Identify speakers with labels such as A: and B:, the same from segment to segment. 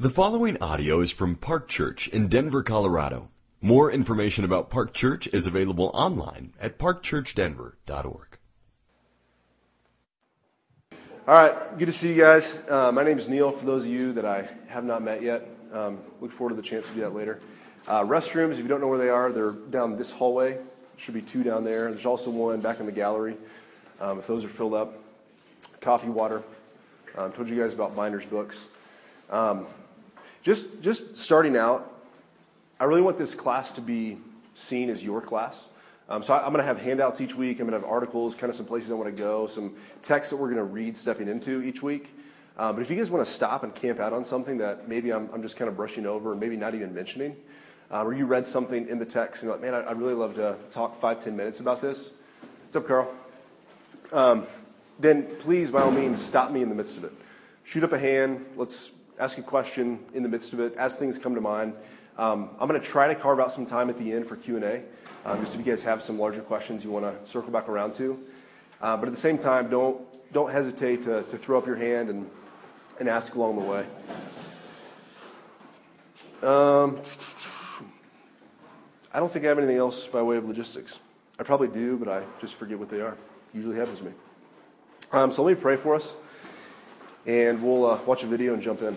A: The following audio is from Park Church in Denver, Colorado. More information about Park Church is available online at parkchurchdenver.org.
B: All right, good to see you guys. My name is Neil, for those of you that I have not met yet. Look forward to the chance to do that later. Restrooms, if you don't know where they are, they're down this hallway. There should be two down there. There's also one back in the gallery, if those are filled up. Coffee, water. Told you guys about Binder's books. Just starting out, I really want this class to be seen as your class. So I'm going to have handouts each week. I'm going to have articles, kind of some places I want to go, some texts that we're going to read stepping into each week. But if you guys want to stop and camp out on something that maybe I'm just kind of brushing over and maybe not even mentioning, or you read something in the text and you're like, man, I'd really love to talk 5-10 minutes about this. What's up, Carl? Then please, by all means, stop me in the midst of it. Shoot up a hand. Let's ask a question in the midst of it as things come to mind. I'm going to try to carve out some time at the end for Q&A, just if you guys have some larger questions you want to circle back around to. But at the same time, don't hesitate to throw up your hand and ask along the way. I don't think I have anything else by way of logistics. I probably do, but I just forget what they are. Usually happens to me. So let me pray for us, and we'll watch a video and jump in.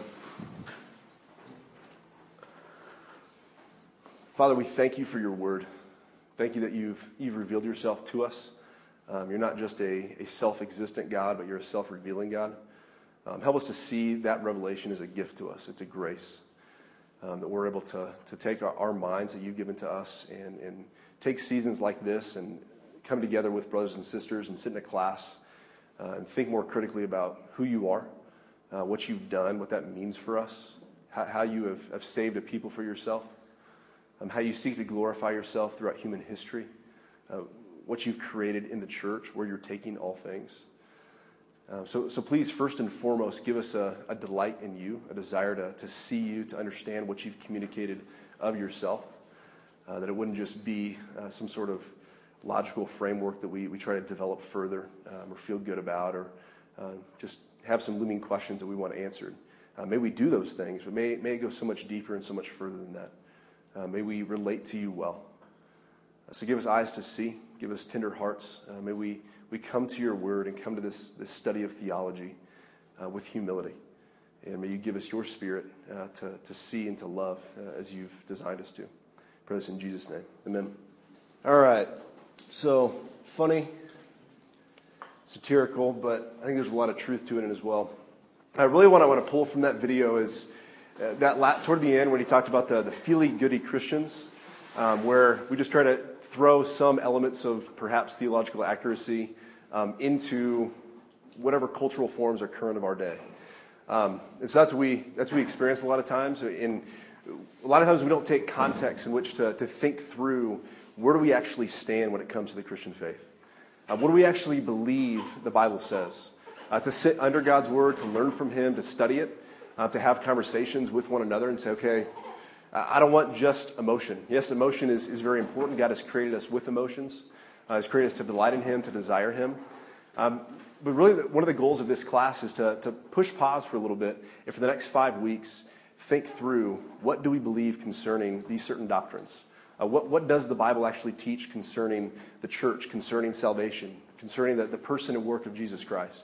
B: Father, we thank you for your word. Thank you that you've revealed yourself to us. You're not just a self-existent God, but you're a self-revealing God. Help us to see that revelation as a gift to us. It's a grace that we're able to take our minds that you've given to us and take seasons like this and come together with brothers and sisters and sit in a class and think more critically about who you are, what you've done, what that means for us, how you have saved a people for yourself, how you seek to glorify yourself throughout human history, what you've created in the church, where you're taking all things. So please, first and foremost, give us a delight in you, a desire to see you, to understand what you've communicated of yourself, that it wouldn't just be some sort of logical framework that we try to develop further or feel good about or just have some looming questions that we want answered. May we do those things, but may it go so much deeper and so much further than that. May we relate to you well. So give us eyes to see, give us tender hearts. May we come to your word and come to this study of theology with humility. And may you give us your spirit to see and to love as you've designed us to. Pray this in Jesus' name. Amen. All right. So, funny, satirical, but I think there's a lot of truth to it as well. What I want to pull from that video is that toward the end when he talked about the feely-goody Christians, where we just try to throw some elements of perhaps theological accuracy into whatever cultural forms are current of our day. And so that's what we experience a lot of times. A lot of times we don't take context in which to think through where do we actually stand when it comes to the Christian faith. What do we actually believe the Bible says? To sit under God's word, to learn from him, to study it, to have conversations with one another and say, okay, I don't want just emotion. Yes, emotion is very important. God has created us with emotions. He's created us to delight in him, to desire him. But really, one of the goals of this class is to push pause for a little bit, and for the next 5 weeks, think through what do we believe concerning these certain doctrines. What does the Bible actually teach concerning the church, concerning salvation, concerning the person and work of Jesus Christ?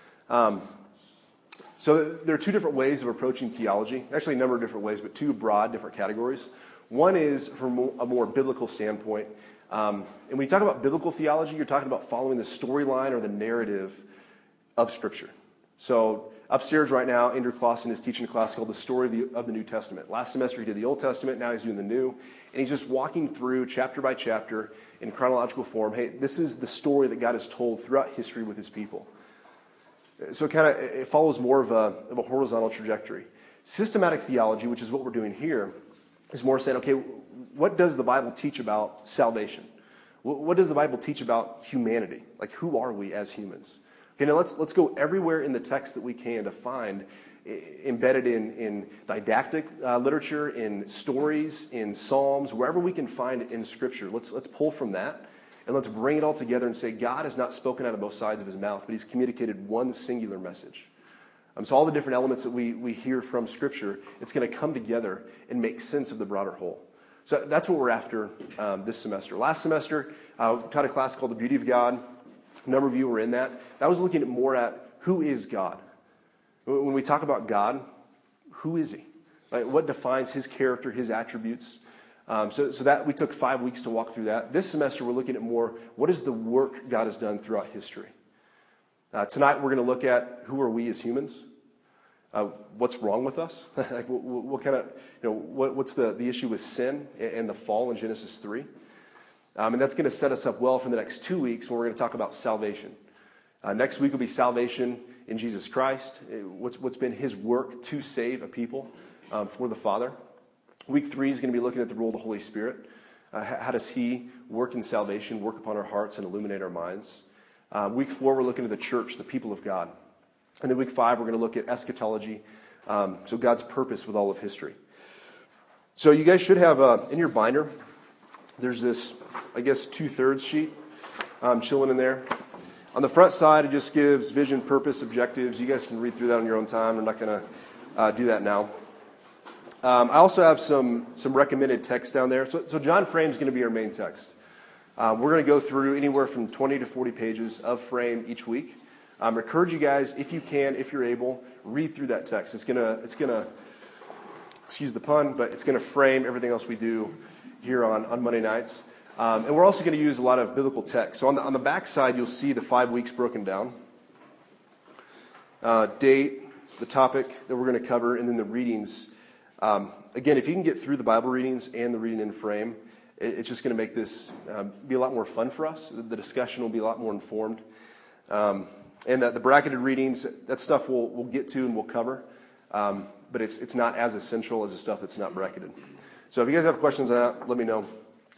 B: So there are two different ways of approaching theology. Actually, a number of different ways, but two broad different categories. One is from a more biblical standpoint. And when you talk about biblical theology, you're talking about following the storyline or the narrative of Scripture. So upstairs right now, Andrew Clausen is teaching a class called The Story of the New Testament. Last semester he did the Old Testament, now he's doing the New. And he's just walking through chapter by chapter in chronological form. Hey, this is the story that God has told throughout history with his people. So it follows more of a horizontal trajectory. Systematic theology, which is what we're doing here, is more saying, okay, what does the Bible teach about salvation? What does the Bible teach about humanity? Like, who are we as humans? Okay, now let's go everywhere in the text that we can to find embedded in didactic literature, in stories, in Psalms, wherever we can find it in Scripture. Let's pull from that, and let's bring it all together and say God has not spoken out of both sides of his mouth, but he's communicated one singular message. So all the different elements that we hear from Scripture, it's going to come together and make sense of the broader whole. So that's what we're after this semester. Last semester, I taught a class called The Beauty of God. A number of you were in that. That was looking more at who is God. When we talk about God, who is He? Like, what defines His character, His attributes? So that we took 5 weeks to walk through that. This semester, we're looking at more, what is the work God has done throughout history? Tonight, we're going to look at who are we as humans? What's wrong with us? Like, what kind of, what's the issue with sin and the fall in Genesis 3? And that's going to set us up well for the next 2 weeks when we're going to talk about salvation. Next week will be salvation in Jesus Christ. What's been His work to save a people for the Father. Week 3 is going to be looking at the role of the Holy Spirit. How does He work in salvation, work upon our hearts, and illuminate our minds? Week 4, we're looking at the church, the people of God. And then week 5, we're going to look at eschatology, so God's purpose with all of history. So you guys should have, in your binder, there's this, I guess, 2/3 sheet chilling in there. On the front side, it just gives vision, purpose, objectives. You guys can read through that on your own time. I'm not going to do that now. I also have some recommended text down there. So John Frame is going to be our main text. We're going to go through anywhere from 20 to 40 pages of Frame each week. I encourage you guys, if you can, if you're able, read through that text. It's gonna, excuse the pun, but it's gonna frame everything else we do here on Monday nights. And we're also going to use a lot of biblical text. So on the back side, you'll see the 5 weeks broken down. Date, the topic that we're going to cover, and then the readings. Again, if you can get through the Bible readings and the reading in Frame, it's just going to make this be a lot more fun for us. The discussion will be a lot more informed. And the bracketed readings, that stuff we'll get to and we'll cover. But it's not as essential as the stuff that's not bracketed. So if you guys have questions on that, let me know.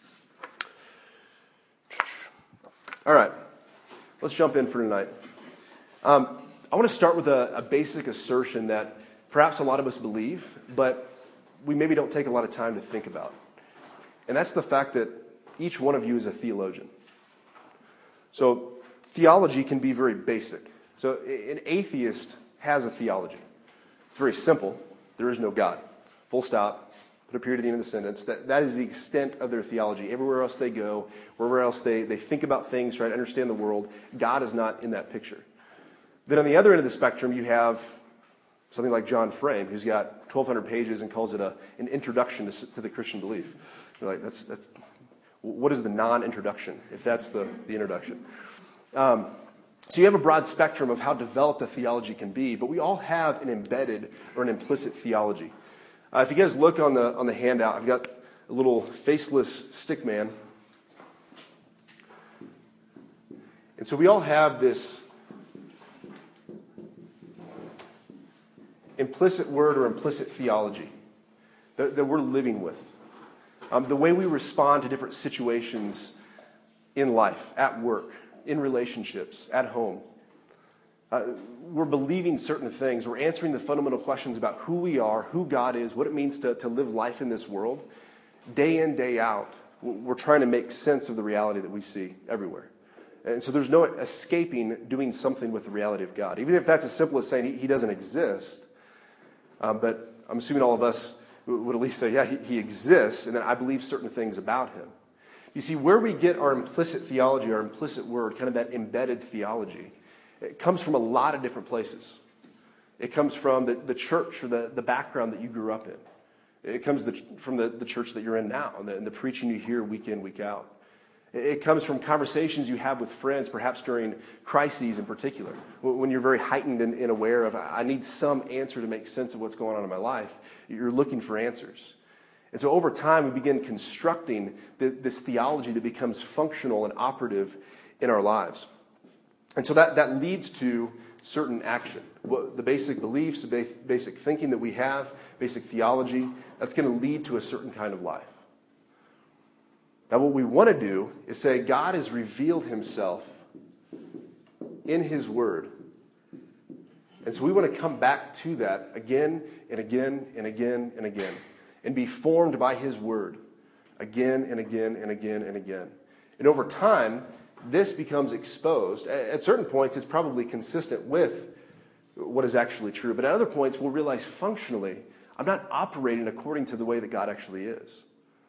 B: All right, let's jump in for tonight. I want to start with a basic assertion that perhaps a lot of us believe, but we maybe don't take a lot of time to think about. And that's the fact that each one of you is a theologian. So theology can be very basic. So an atheist has a theology. It's very simple. There is no God. Full stop. Put a period at the end of the sentence. That is the extent of their theology. Everywhere else they go, wherever else they think about things, try to understand the world, God is not in that picture. Then on the other end of the spectrum, you have something like John Frame, who's got 1,200 pages and calls it an introduction to the Christian belief. You're like, that's what is the non-introduction, if that's the introduction? So you have a broad spectrum of how developed a theology can be, but we all have an embedded or an implicit theology. If you guys look on the handout, I've got a little faceless stick man. And so we all have this implicit word or implicit theology that we're living with. The way we respond to different situations in life, at work, in relationships, at home. We're believing certain things. We're answering the fundamental questions about who we are, who God is, what it means to live life in this world. Day in, day out, we're trying to make sense of the reality that we see everywhere. And so there's no escaping doing something with the reality of God. Even if that's as simple as saying He doesn't exist. But I'm assuming all of us would at least say, yeah, he exists, and then I believe certain things about Him. You see, where we get our implicit theology, our implicit word, kind of that embedded theology, it comes from a lot of different places. It comes from the church or the background that you grew up in. It comes from the church that you're in now and the preaching you hear week in, week out. It comes from conversations you have with friends, perhaps during crises in particular, when you're very heightened and aware of, I need some answer to make sense of what's going on in my life. You're looking for answers. And so over time, we begin constructing this theology that becomes functional and operative in our lives. And so that leads to certain action. The basic beliefs, the basic thinking that we have, basic theology, that's going to lead to a certain kind of life. Now, what we want to do is say God has revealed Himself in His Word. And so we want to come back to that again and again and again and again and be formed by His Word again and again and again and again. And over time, this becomes exposed. At certain points, it's probably consistent with what is actually true. But at other points, we'll realize functionally, I'm not operating according to the way that God actually is.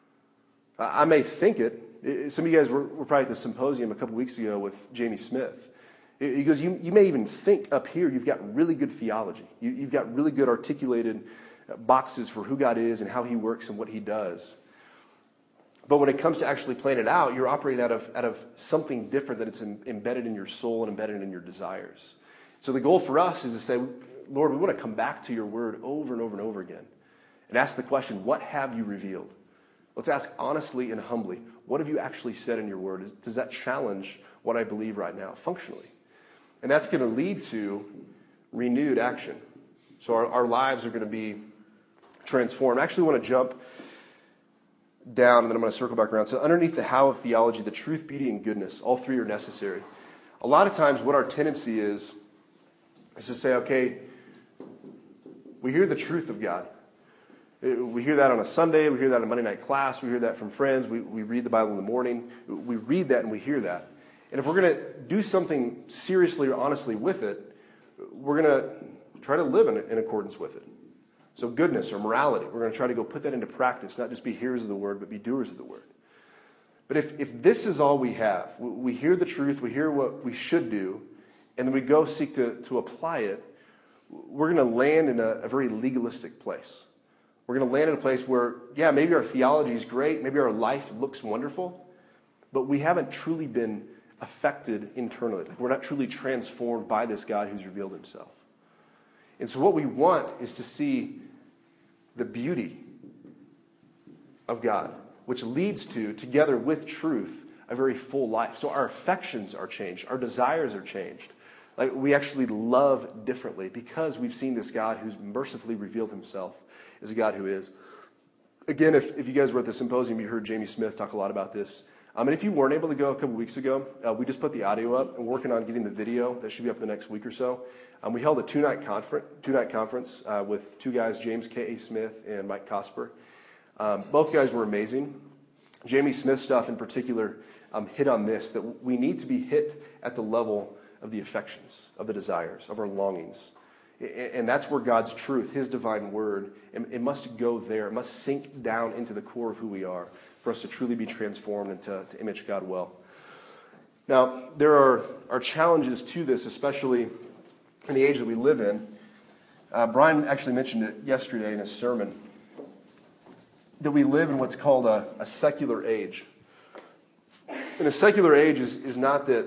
B: I may think it. Some of you guys were probably at the symposium a couple weeks ago with Jamie Smith. He goes, you may even think up here you've got really good theology. You've got really good articulated boxes for who God is and how he works and what he does. But when it comes to actually playing it out, you're operating out of something different that it's embedded in your soul and embedded in your desires. So the goal for us is to say, Lord, we want to come back to your word over and over and over again and ask the question, what have you revealed? Let's ask honestly and humbly, what have you actually said in your word? Does that challenge what I believe right now functionally? And that's going to lead to renewed action. So our lives are going to be transformed. I actually want to jump down, and then I'm going to circle back around. So underneath the how of theology, the truth, beauty, and goodness, all three are necessary. A lot of times what our tendency is to say, okay, we hear the truth of God. We hear that on a Sunday. We hear that in a Monday night class. We hear that from friends. We read the Bible in the morning. We read that and we hear that. And if we're going to do something seriously or honestly with it, we're going to try to live in accordance with it. So goodness or morality, we're going to try to go put that into practice, not just be hearers of the word, but be doers of the word. But if this is all we have, we hear the truth, we hear what we should do, and then we go seek to apply it, we're going to land in a very legalistic place. We're going to land in a place where, yeah, maybe our theology is great, maybe our life looks wonderful, but we haven't truly been affected internally. Like we're not truly transformed by this God who's revealed himself. And so what we want is to see the beauty of God, which leads to, together with truth, a very full life. So our affections are changed. Our desires are changed. Like we actually love differently because we've seen this God who's mercifully revealed himself as a God who is. Again, if you guys were at the symposium, you heard Jamie Smith talk a lot about this. And if you weren't able to go a couple weeks ago, we just put the audio up and working on getting the video. That should be up in the next week or so. We held a two-night conference with two guys, James K.A. Smith and Mike Cosper. Both guys were amazing. Jamie Smith's stuff in particular hit on this, that we need to be hit at the level of the affections, of the desires, of our longings. And that's where God's truth, his divine word, it must go there. It must sink down into the core of who we are for us to truly be transformed and to image God well. Now, there are challenges to this, especially in the age that we live in. Brian actually mentioned it yesterday in his sermon, that we live in what's called a secular age. And a secular age is not that,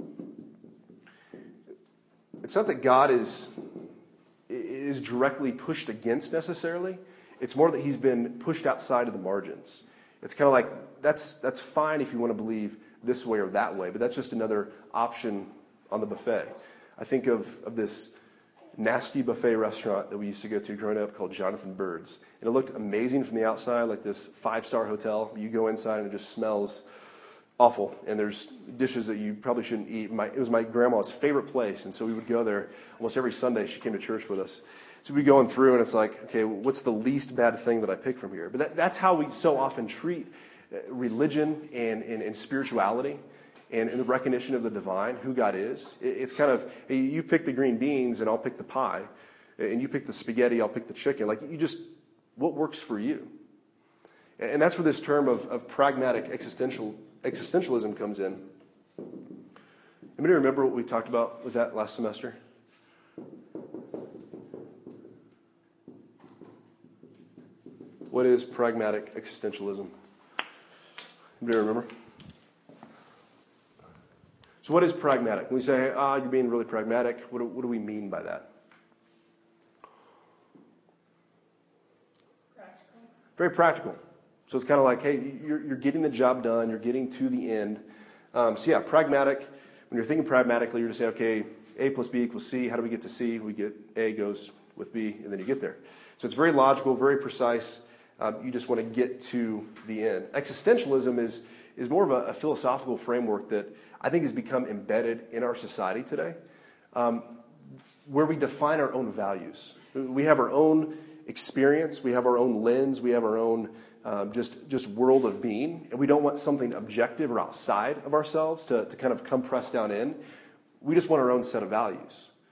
B: it's not that God is directly pushed against necessarily. It's more that he's been pushed outside of the margins. It's kind of like, that's fine if you want to believe this way or that way, but that's just another option on the buffet. I think of this nasty buffet restaurant that we used to go to growing up called Jonathan Bird's. And it looked amazing from the outside, like this 5-star hotel. You go inside and it just smells awful. And there's dishes that you probably shouldn't eat. It was my grandma's favorite place. And so we would go there almost every Sunday. She came to church with us. So we'd be going through and it's like, okay, what's the least bad thing that I pick from here? But that's how we so often treat religion and spirituality. And in the recognition of the divine, who God is. It's kind of, hey, you pick the green beans and I'll pick the pie. And you pick the spaghetti, I'll pick the chicken. Like what works for you? And that's where this term of pragmatic existentialism comes in. Anybody remember what we talked about with that last semester? What is pragmatic existentialism? Anybody remember? So what is pragmatic? When we say, you're being really pragmatic, what do we mean by that?
C: Practical.
B: Very practical. So it's kind of like, hey, you're getting the job done, you're getting to the end. Pragmatic, when you're thinking pragmatically, you're to say, okay, A plus B equals C. How do we get to C? We get A goes with B, and then you get there. So it's very logical, very precise. You just want to get to the end. Existentialism is more of a philosophical framework that I think has become embedded in our society today, where we define our own values. We have our own experience, we have our own lens, we have our own just world of being, and we don't want something objective or outside of ourselves to kind of come pressed down in. We just want our own set of values.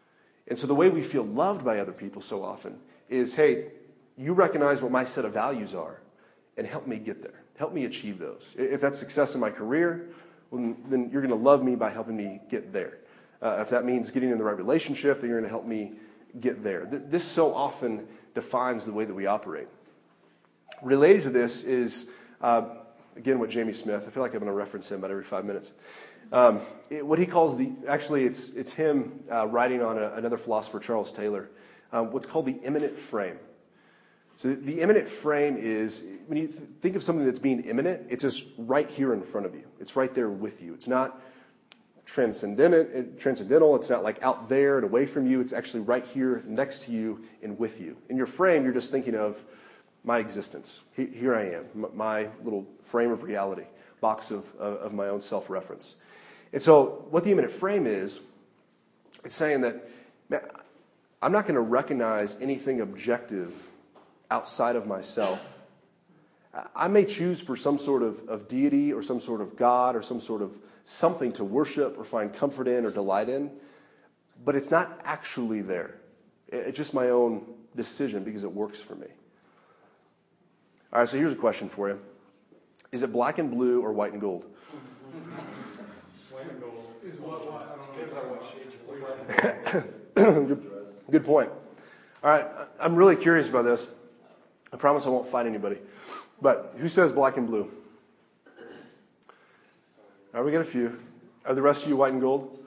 B: And so the way we feel loved by other people so often is, hey, you recognize what my set of values are and help me get there. Help me achieve those. If that's success in my career, well, then you're going to love me by helping me get there. If that means getting in the right relationship, then you're going to help me get there. This so often defines the way that we operate. Related to this is, again, what Jamie Smith, I feel like I'm going to reference him about every 5 minutes. What he calls it's him writing on another philosopher, Charles Taylor, what's called the immanent frame. So the immanent frame is, when you think of something that's being immanent, it's just right here in front of you. It's right there with you. It's not transcendental. It's not like out there and away from you. It's actually right here next to you and with you. In your frame, you're just thinking of my existence. Here I am, my little frame of reality, box of my own self-reference. And so what the immanent frame is, it's saying that, man, I'm not going to recognize anything objective outside of myself. I may choose for some sort of deity or some sort of God or some sort of something to worship or find comfort in or delight in, but it's not actually there. It's just my own decision because it works for me. All right, so here's a question for you. Is it black and blue or white and gold?
C: White and gold. Is what? I don't know.
B: Good point. All right, I'm really curious about this. I promise I won't fight anybody. But who says black and blue? All right, we got a few. Are the rest of you white and gold?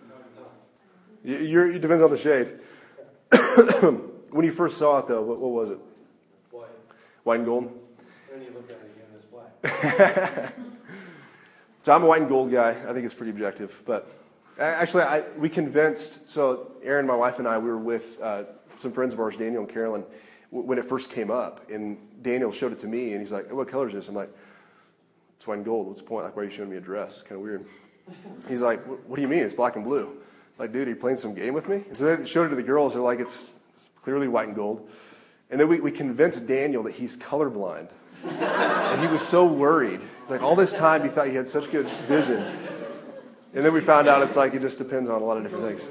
B: It depends on the shade. When you first saw it, though, what was it?
C: White.
B: White and gold?
C: Then you look at it again, it's black.
B: So I'm a white and gold guy. I think it's pretty objective. But actually, we convinced, so Erin, my wife, and I, we were with some friends of ours, Daniel and Carolyn, when it first came up. And Daniel showed it to me, and he's like, what color is this? I'm like, it's white and gold. What's the point? Like, why are you showing me a dress? It's kind of weird. He's like, what do you mean? It's black and blue. I'm like, dude, are you playing some game with me? And so they showed it to the girls. They're like, it's clearly white and gold. And then we convinced Daniel that he's colorblind. And he was so worried. It's like, all this time you thought you had such good vision. And then we found out it's like it just depends on a lot of different things.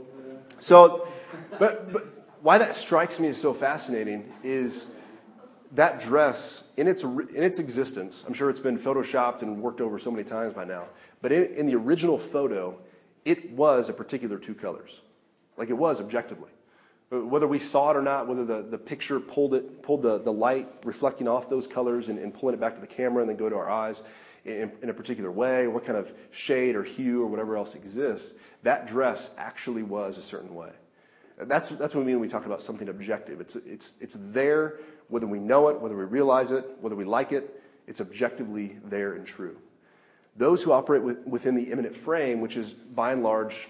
B: So, but why that strikes me as so fascinating is that dress, in its existence, I'm sure it's been photoshopped and worked over so many times by now, but in the original photo, it was a particular two colors. Like it was objectively. Whether we saw it or not, whether the picture pulled the light reflecting off those colors and pulling it back to the camera and then go to our eyes in a particular way, what kind of shade or hue or whatever else exists, that dress actually was a certain way. That's what we mean when we talk about something objective. It's there, whether we know it, whether we realize it, whether we like it, it's objectively there and true. Those who operate within the immanent frame, which is by and large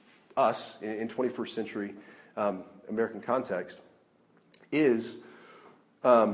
B: us in 21st century American context, is, I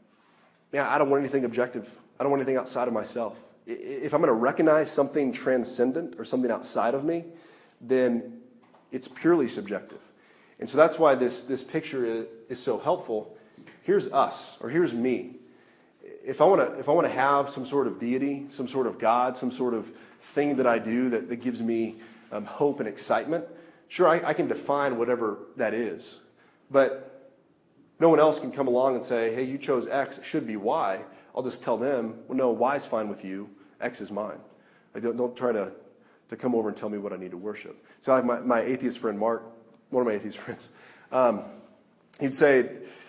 B: don't want anything objective. I don't want anything outside of myself. If I'm going to recognize something transcendent or something outside of me, then it's purely subjective. And so that's why this picture is so helpful. Here's us, or here's me. If I want to have some sort of deity, some sort of God, some sort of thing that I do that gives me hope and excitement, sure, I can define whatever that is. But no one else can come along and say, hey, you chose X, it should be Y. I'll just tell them, well, no, Y is fine with you, X is mine. Don't try to come over and tell me what I need to worship. So I have my atheist friend, Mark, one of my atheist friends. He'd say,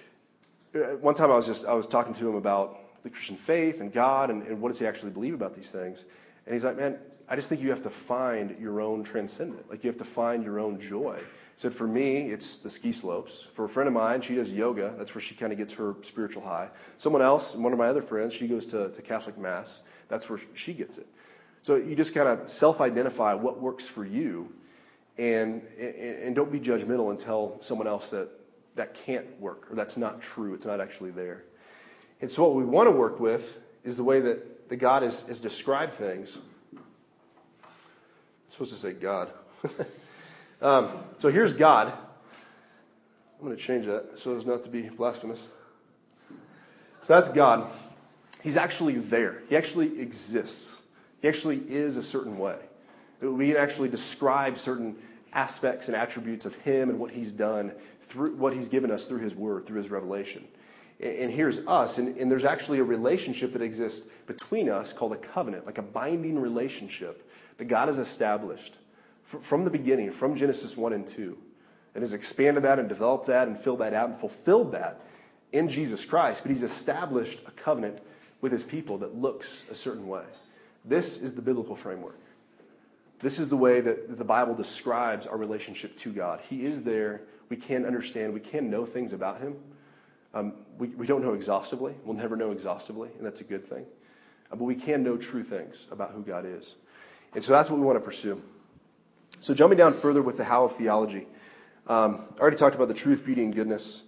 B: one time I was talking to him about the Christian faith and God and what does he actually believe about these things. And he's like, man, I just think you have to find your own transcendent. Like you have to find your own joy. He said, for me, it's the ski slopes. For a friend of mine, she does yoga. That's where she kind of gets her spiritual high. Someone else, one of my other friends, she goes to Catholic Mass. That's where she gets it. So you just kind of self-identify what works for you and don't be judgmental and tell someone else that can't work or that's not true. It's not actually there. And so what we want to work with is the way that God has described things. I'm supposed to say God. So here's God. I'm going to change that so as not to be blasphemous. So that's God. He's actually there. He actually exists. He actually is a certain way. We can actually describe certain aspects and attributes of him and what he's done through what he's given us through his word, through his revelation. And here's us, and there's actually a relationship that exists between us called a covenant, like a binding relationship that God has established from the beginning, from Genesis 1 and 2, and has expanded that and developed that and filled that out and fulfilled that in Jesus Christ. But he's established a covenant with his people that looks a certain way. This is the biblical framework. This is the way that the Bible describes our relationship to God. He is there. We can understand. We can know things about him. We don't know exhaustively. We'll never know exhaustively, and that's a good thing. But we can know true things about who God is. And so that's what we want to pursue. So jumping down further with the how of theology. I already talked about the truth, beauty, and goodness.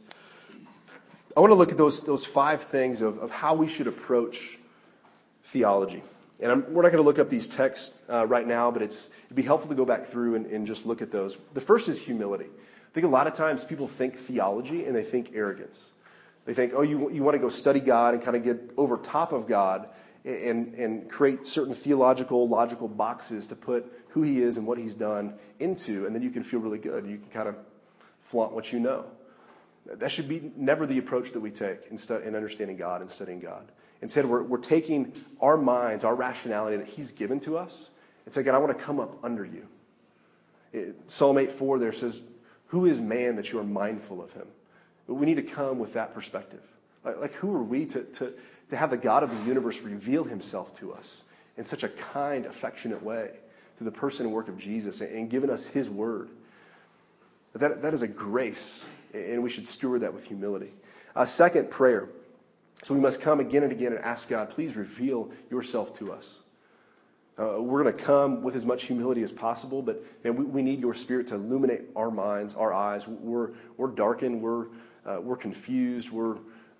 B: I want to look at those 5 things of how we should approach theology. And we're not going to look up these texts right now, but it'd be helpful to go back through and just look at those. The first is humility. I think a lot of times people think theology and they think arrogance. They think, oh, you want to go study God and kind of get over top of God and create certain theological, logical boxes to put who he is and what he's done into, and then you can feel really good. You can kind of flaunt what you know. That should be never the approach that we take in understanding God and studying God. Instead, we're taking our minds, our rationality that he's given to us, and say, God, I want to come up under you. Psalm 8:4 there says, who is man that you are mindful of him? But we need to come with that perspective. Like who are we to have the God of the universe reveal himself to us in such a kind, affectionate way through the person and work of Jesus and given us his word? That is a grace, and we should steward that with humility. Second, prayer. So we must come again and again and ask God, please reveal yourself to us. We're going to come with as much humility as possible, but man, we need your Spirit to illuminate our minds, our eyes. We're darkened. We're confused. We're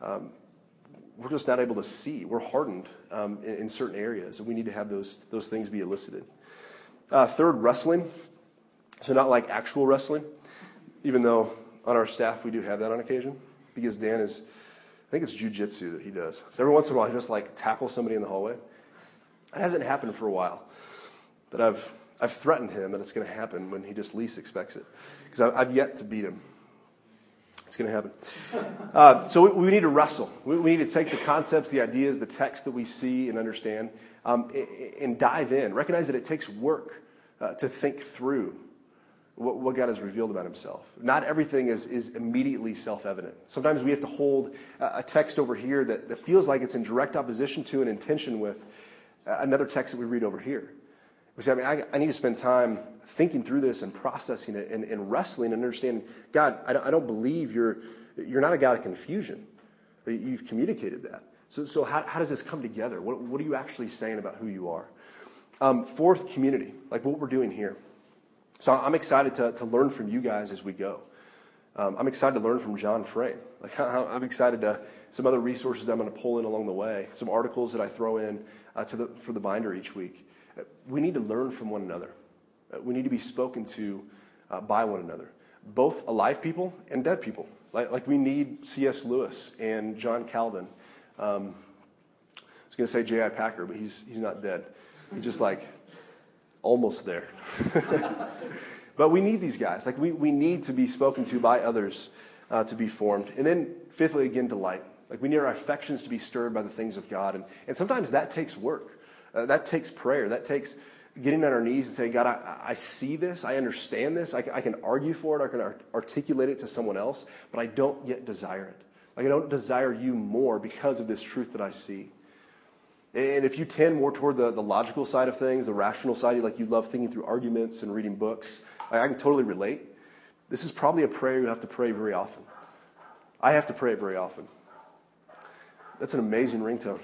B: just not able to see. We're hardened in certain areas, and we need to have those things be elicited. Third, wrestling. So not like actual wrestling, even though on our staff we do have that on occasion, because Dan is, I think it's jujitsu that he does. So every once in a while he just like tackles somebody in the hallway. It hasn't happened for a while, but I've threatened him that it's going to happen when he just least expects it, because I've yet to beat him. It's going to happen. So we need to wrestle. We need to take the concepts, the ideas, the text that we see and understand, and dive in. Recognize that it takes work to think through what God has revealed about himself. Not everything is immediately self-evident. Sometimes we have to hold a text over here that feels like it's in direct opposition to and in tension with another text that we read over here. We say, I need to spend time thinking through this and processing it and wrestling and understanding, God, I don't believe you're not a God of confusion. You've communicated that. So how does this come together? What are you actually saying about who you are? Fourth, community, like what we're doing here. So I'm excited to learn from you guys as we go. I'm excited to learn from John Frame. I'm excited to some other resources that I'm going to pull in along the way, some articles that I throw in for the binder each week. We need to learn from one another. We need to be spoken to by one another, both alive people and dead people. Like we need C.S. Lewis and John Calvin. I was going to say J.I. Packer, but he's not dead. He's just like almost there. But we need these guys. Like we need to be spoken to by others to be formed. And then fifthly, again, delight. Like we need our affections to be stirred by the things of God. And sometimes that takes work. That takes prayer. That takes getting on our knees and saying, God, I see this. I understand this. I can argue for it. I can articulate it to someone else. But I don't yet desire it. Like I don't desire you more because of this truth that I see. And if you tend more toward the logical side of things, the rational side, like you love thinking through arguments and reading books, I can totally relate. This is probably a prayer you have to pray very often. I have to pray it very often. That's an amazing ringtone.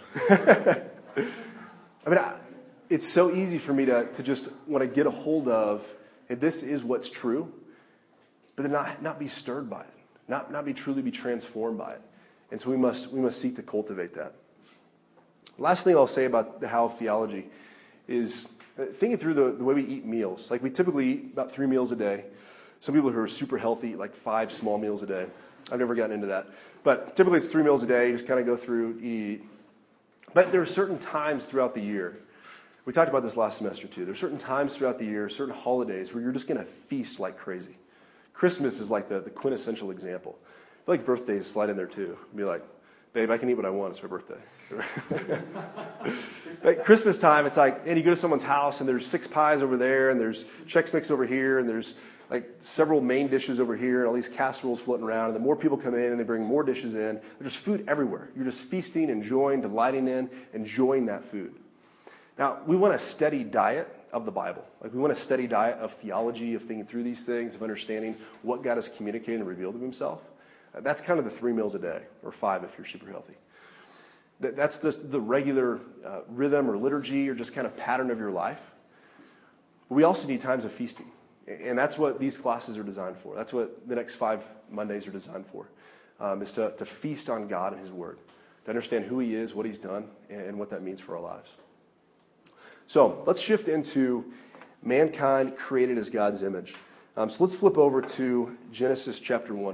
B: It's so easy for me to just want to get a hold of, hey, this is what's true, but then not be stirred by it, not be truly be transformed by it. And so we must seek to cultivate that. Last thing I'll say about the how of theology is thinking through the way we eat meals. Like we typically eat about 3 meals a day. Some people who are super healthy eat like 5 small meals a day. I've never gotten into that. But typically it's 3 meals a day. You just kind of go through, eat. But there are certain times throughout the year We talked about this last semester too. There's certain times throughout the year, certain holidays where you're just going to feast like crazy. Christmas is like the quintessential example. I feel like birthdays slide in there too. Be like, babe, I can eat what I want. It's my birthday. At Christmas time, it's like, and you go to someone's house and there's 6 pies over there and there's Chex Mix over here and there's like several main dishes over here and all these casseroles floating around. And the more people come in and they bring more dishes in, there's just food everywhere. You're just feasting, enjoying, delighting in, enjoying that food. Now, we want a steady diet of the Bible. Like, we want a steady diet of theology, of thinking through these things, of understanding what God has communicated and revealed of himself. That's kind of the 3 meals a day, or 5 if you're super healthy. That's the regular rhythm or liturgy or just kind of pattern of your life. But we also need times of feasting. And that's what these classes are designed for. That's what the next 5 Mondays are designed for, is to feast on God and his word, to understand who he is, what he's done, and what that means for our lives. So let's shift into mankind created as God's image. So let's flip over to Genesis chapter 1.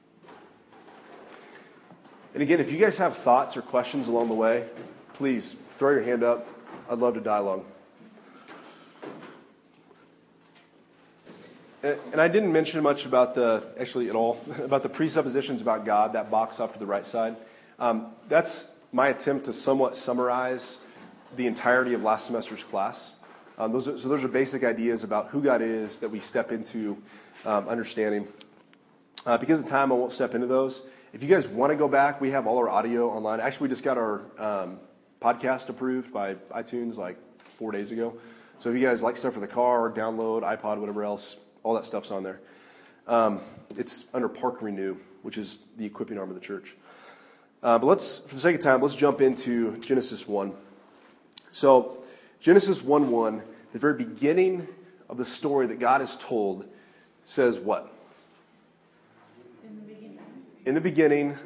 B: And again, if you guys have thoughts or questions along the way, please throw your hand up. I'd love to dialogue. And I didn't mention much about at all, about the presuppositions about God, that box off to the right side. That's my attempt to somewhat summarize the entirety of last semester's class. Those are basic ideas about who God is that we step into understanding. Because of time, I won't step into those. If you guys want to go back, we have all our audio online. Actually, we just got our podcast approved by iTunes like 4 days ago. So if you guys like stuff for the car, download, iPod, whatever else, all that stuff's on there. It's under Park Renew, which is the equipping arm of the church. But for the sake of time, let's jump into Genesis 1. So Genesis 1:1, the very beginning of the story that God has told, says what? In the beginning,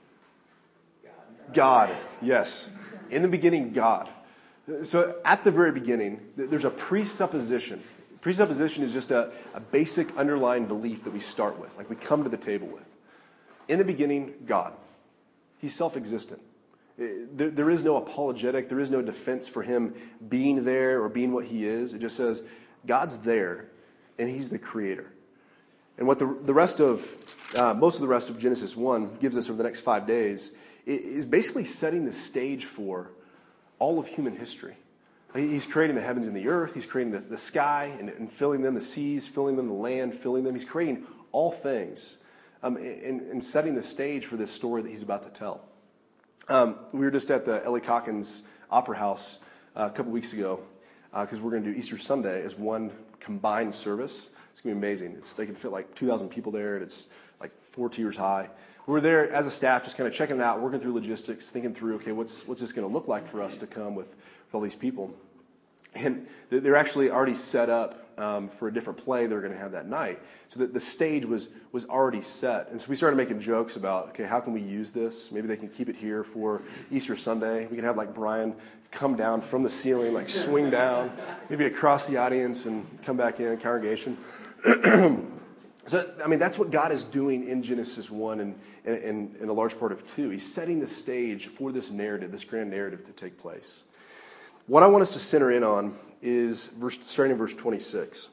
B: God. Yes. In the beginning, God. So at the very beginning, there's a presupposition. Presupposition is just a basic underlying belief that we start with, like we come to the table with. In the beginning, God. He's self-existent. There is no apologetic. There is no defense for him being there or being what he is. It just says God's there, and he's the creator. And what most of the rest of Genesis 1 gives us over the next 5 days is basically setting the stage for all of human history. He's creating the heavens and the earth. He's creating the sky and filling them, the seas, filling them, the land, filling them. He's creating all things and setting the stage for this story that he's about to tell. We were just at the Ellie Calkins Opera House a couple weeks ago because we're going to do Easter Sunday as one combined service. It's going to be amazing. They can fit like 2,000 people there, and it's like 4 tiers high. We're there as a staff just kind of checking it out, working through logistics, thinking through, okay, what's this going to look like for us to come with all these people? And they're actually already set up for a different play they're going to have that night. So that the stage was already set. And so we started making jokes about, okay, how can we use this? Maybe they can keep it here for Easter Sunday. We can have like Brian come down from the ceiling, like swing down, maybe across the audience and come back in, congregation. So, I mean, that's what God is doing in Genesis 1 and in a large part of 2. He's setting the stage for this narrative, this grand narrative to take place. What I want us to center in on is starting in verse 26.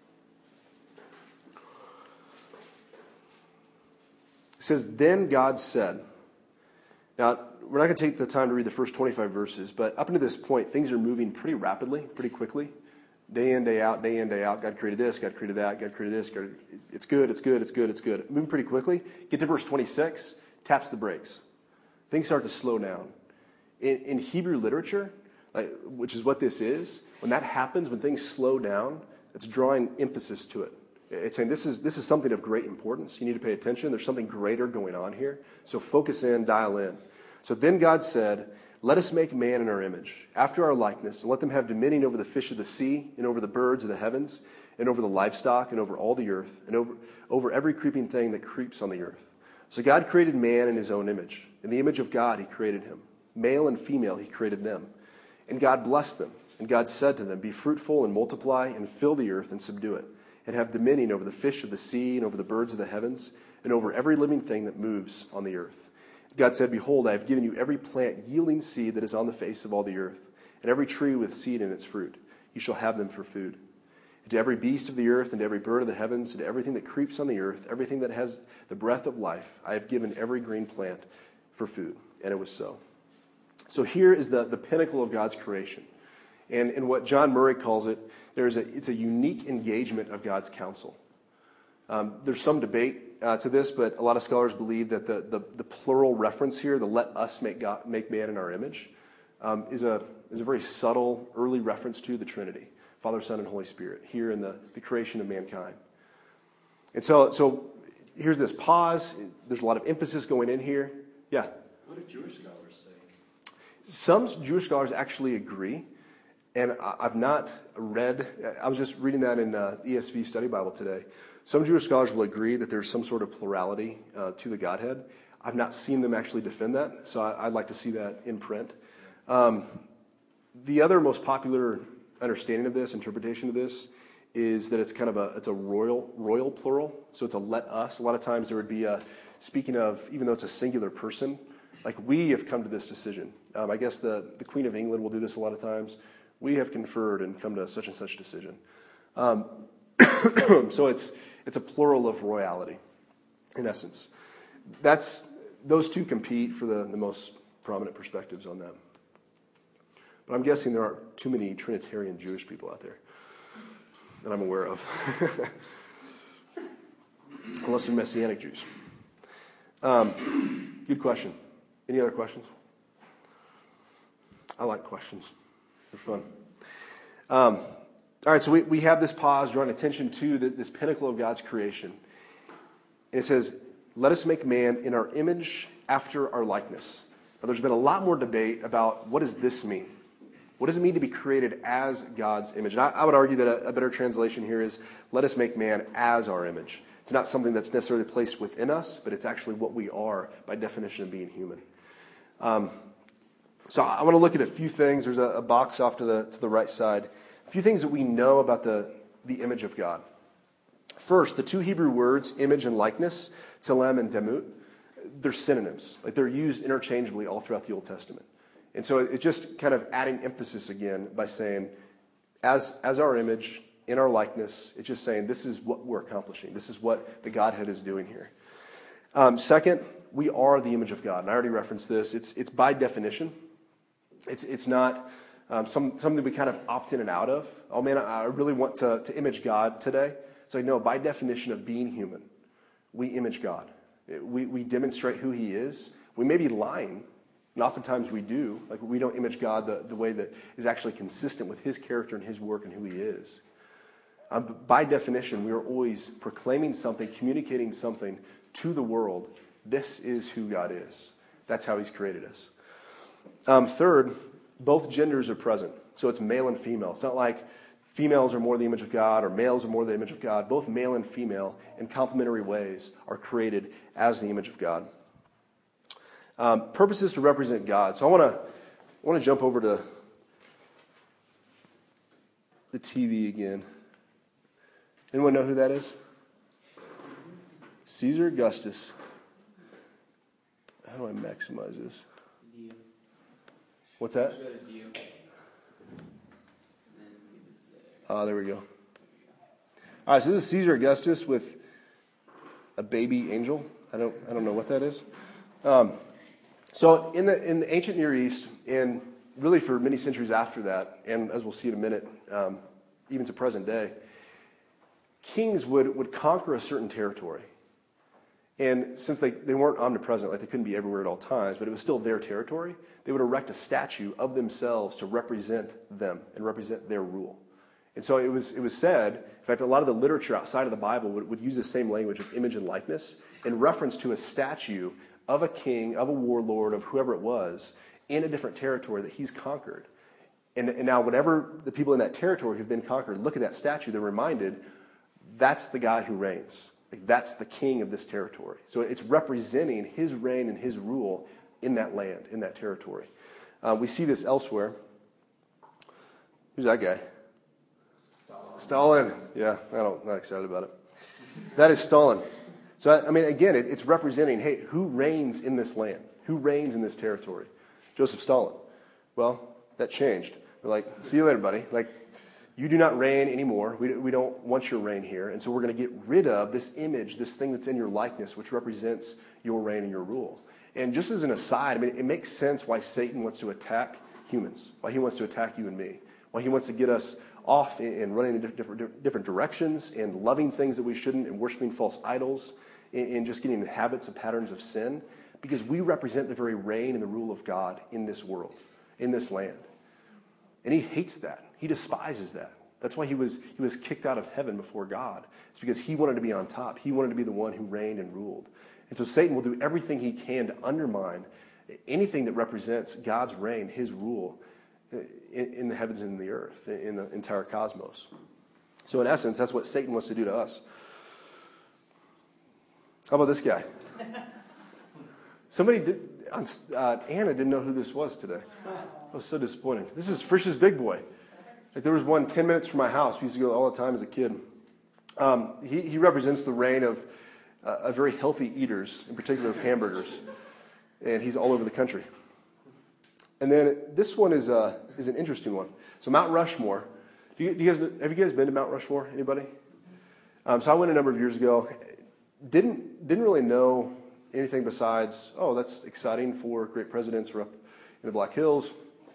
B: It says, "Then God said." Now, we're not going to take the time to read the first 25 verses, but up until this point, things are moving pretty rapidly, pretty quickly. Day in, day out, day in, day out. God created this, God created that, God created this. It's good, it's good, it's good, it's good. Moving pretty quickly. Get to verse 26, taps the brakes. Things start to slow down. In Hebrew literature, which is what this is, when that happens, when things slow down, it's drawing emphasis to it. It's saying this is something of great importance. You need to pay attention. There's something greater going on here. So focus in, dial in. So then God said, "Let us make man in our image, after our likeness, and let them have dominion over the fish of the sea, and over the birds of the heavens, and over the livestock, and over all the earth, and over every creeping thing that creeps on the earth." So God created man in his own image. In the image of God he created him. Male and female he created them. And God blessed them. And God said to them, "Be fruitful and multiply, and fill the earth and subdue it, and have dominion over the fish of the sea, and over the birds of the heavens, and over every living thing that moves on the earth." God said, "Behold, I have given you every plant yielding seed that is on the face of all the earth, and every tree with seed in its fruit. You shall have them for food. And to every beast of the earth, and to every bird of the heavens, and to everything that creeps on the earth, everything that has the breath of life, I have given every green plant for food. And it was so. So here is the pinnacle of God's creation. And what John Murray calls it, it's a unique engagement of God's counsel. There's some debate to this, but a lot of scholars believe that the plural reference here, the "let us make man in our image," is a very subtle early reference to the Trinity, Father, Son, and Holy Spirit, here in the creation of mankind. And so here's this pause. There's a lot of emphasis going in here. Yeah?
D: What do Jewish scholars say?
B: Some Jewish scholars actually agree. And I've not read, I was just reading that in ESV Study Bible today. Some Jewish scholars will agree that there's some sort of plurality to the Godhead. I've not seen them actually defend that, so I'd like to see that in print. The other most popular understanding of this, interpretation of this, is that it's kind of a royal plural. So it's a "let us." A lot of times there would be speaking of, even though it's a singular person, like we have come to this decision. I guess the Queen of England will do this a lot of times. We have conferred and come to such and such decision. So it's a plural of royalty, in essence. Those two compete for the most prominent perspectives on that. But I'm guessing there aren't too many Trinitarian Jewish people out there that I'm aware of. Unless they're Messianic Jews. Good question. Any other questions? I like questions. They're fun. All right, so we have this pause drawing attention to this pinnacle of God's creation. And it says, "Let us make man in our image after our likeness." Now, there's been a lot more debate about what does this mean? What does it mean to be created as God's image? And I would argue that a better translation here is, "Let us make man as our image." It's not something that's necessarily placed within us, but it's actually what we are by definition of being human. So I want to look at a few things. There's a box off to the right side. A few things that we know about the image of God. First, the two Hebrew words, image and likeness, tselem and demut, they're synonyms. Like they're used interchangeably all throughout the Old Testament. And so it's just kind of adding emphasis again by saying, as our image, in our likeness, it's just saying this is what we're accomplishing. This is what the Godhead is doing here. Second, we are the image of God. And I already referenced this. It's by definition. It's not something we kind of opt in and out of. Oh man, I really want to image God today. It's like, no, by definition of being human, we image God. We demonstrate who He is. We may be lying, and oftentimes we do. Like we don't image God the way that is actually consistent with His character and His work and who He is. But by definition, we are always proclaiming something, communicating something to the world. This is who God is. That's how He's created us. Third, both genders are present. So it's male and female. It's not like females are more the image of God or males are more the image of God. Both male and female in complementary ways are created as the image of God. Purposes to represent God. So I want to jump over to the TV again. Anyone know who that is? Caesar Augustus. How do I maximize this? What's that? There we go. All right, so this is Caesar Augustus with a baby angel. I don't know what that is. So in the ancient Near East, and really for many centuries after that, and as we'll see in a minute, even to present day, kings would conquer a certain territory. And since they weren't omnipresent, like they couldn't be everywhere at all times, but it was still their territory, they would erect a statue of themselves to represent them and represent their rule. And so it was said, in fact, a lot of the literature outside of the Bible would use the same language of image and likeness in reference to a statue of a king, of a warlord, of whoever it was, in a different territory that he's conquered. And now whenever the people in that territory who've been conquered look at that statue, they're reminded, that's the guy who reigns. Like, that's the king of this territory. So it's representing his reign and his rule in that land, in that territory. We see this elsewhere. Who's that guy? Stalin. Yeah, I'm not excited about it. That is Stalin. So, I mean, again, it's representing, hey, who reigns in this land? Who reigns in this territory? Joseph Stalin. Well, that changed. They're like, see you later, buddy. Like, you do not reign anymore. We don't want your reign here. And so we're going to get rid of this image, this thing that's in your likeness, which represents your reign and your rule. And just as an aside, I mean, it makes sense why Satan wants to attack humans, why he wants to attack you and me, why he wants to get us off and running in different directions and loving things that we shouldn't and worshiping false idols and just getting in habits and patterns of sin, because we represent the very reign and the rule of God in this world, in this land. And he hates that. He despises that. That's why he was kicked out of heaven before God. It's because he wanted to be on top. He wanted to be the one who reigned and ruled. And so Satan will do everything he can to undermine anything that represents God's reign, his rule in the heavens and in the earth, in the entire cosmos. So in essence, that's what Satan wants to do to us. How about this guy? Anna didn't know who this was today. I was so disappointed. This is Frisch's big boy. Like, there was one 10 minutes from my house. We used to go all the time as a kid. He represents the reign of very healthy eaters, in particular of hamburgers. And he's all over the country. And then this one is an interesting one. So Mount Rushmore. Have you guys been to Mount Rushmore? Anybody? So I went a number of years ago. Didn't really know anything besides, oh, that's exciting for great presidents who are up in the Black Hills.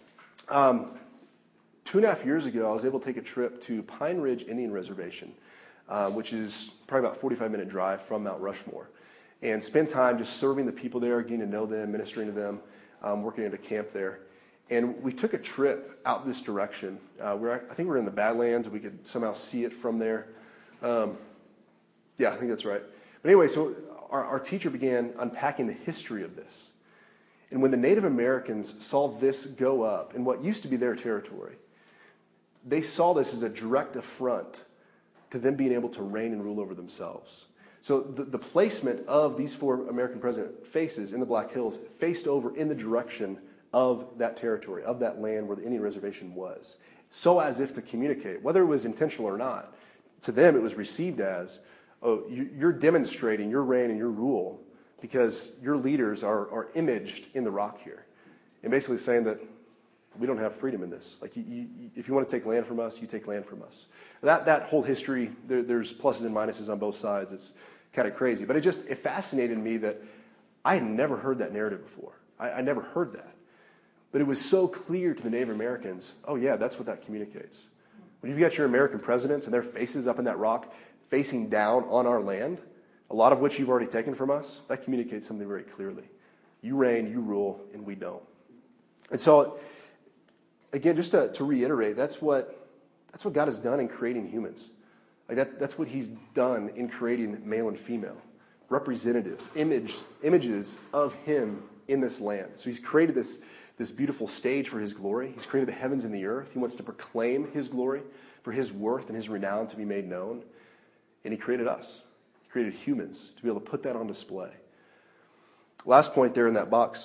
B: 2.5 years ago, I was able to take a trip to Pine Ridge Indian Reservation, which is probably about a 45-minute drive from Mount Rushmore, and spend time just serving the people there, getting to know them, ministering to them, working at a camp there. And we took a trip out this direction. I think we were in the Badlands. We could somehow see it from there. Yeah, I think that's right. But anyway, so our teacher began unpacking the history of this. And when the Native Americans saw this go up in what used to be their territory, they saw this as a direct affront to them being able to reign and rule over themselves. So the placement of these 4 American president faces in the Black Hills faced over in the direction of that territory, of that land where the Indian reservation was, so as if to communicate, whether it was intentional or not. To them, it was received as, oh, you're demonstrating your reign and your rule because your leaders are imaged in the rock here. And basically saying that we don't have freedom in this. Like, if you want to take land from us, you take land from us. That whole history, there's pluses and minuses on both sides. It's kind of crazy. But it fascinated me that I had never heard that narrative before. I never heard that. But it was so clear to the Native Americans, oh yeah, that's what that communicates. When you've got your American presidents and their faces up in that rock facing down on our land, a lot of which you've already taken from us, that communicates something very clearly. You reign, you rule, and we don't. And so, again, just to reiterate, that's what God has done in creating humans. Like that's what he's done in creating male and female, representatives, images of him in this land. So he's created this beautiful stage for his glory. He's created the heavens and the earth. He wants to proclaim his glory, for his worth and his renown to be made known. And he created us. He created humans to be able to put that on display. Last point there in that box.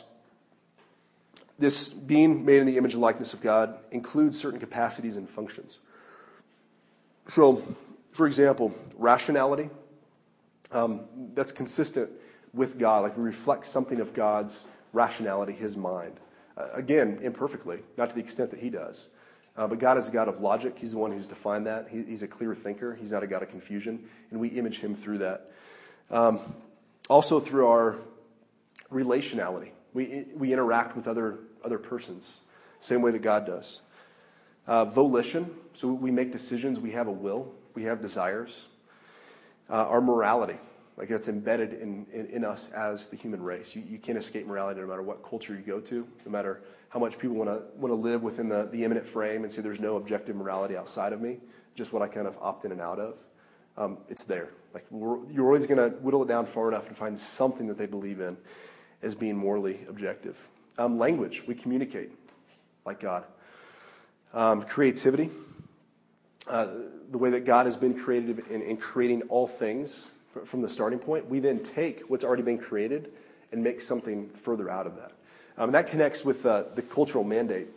B: This being made in the image and likeness of God includes certain capacities and functions. So, for example, rationality, that's consistent with God. Like, we reflect something of God's rationality, his mind. Again, imperfectly, not to the extent that he does. But God is a God of logic. He's the one who's defined that. He's a clear thinker. He's not a God of confusion. And we image him through that. Also through our relationality. We interact with other persons, same way that God does. Volition, so we make decisions. We have a will. We have desires. Our morality, like that's embedded in us as the human race. You can't escape morality no matter what culture you go to, no matter how much people want to live within the immanent frame and say there's no objective morality outside of me, just what I kind of opt in and out of. It's there. Like, you're always going to whittle it down far enough and find something that they believe in as being morally objective. Language, we communicate like God. Creativity, the way that God has been creative in creating all things from the starting point, we then take what's already been created and make something further out of that. And that connects with the cultural mandate.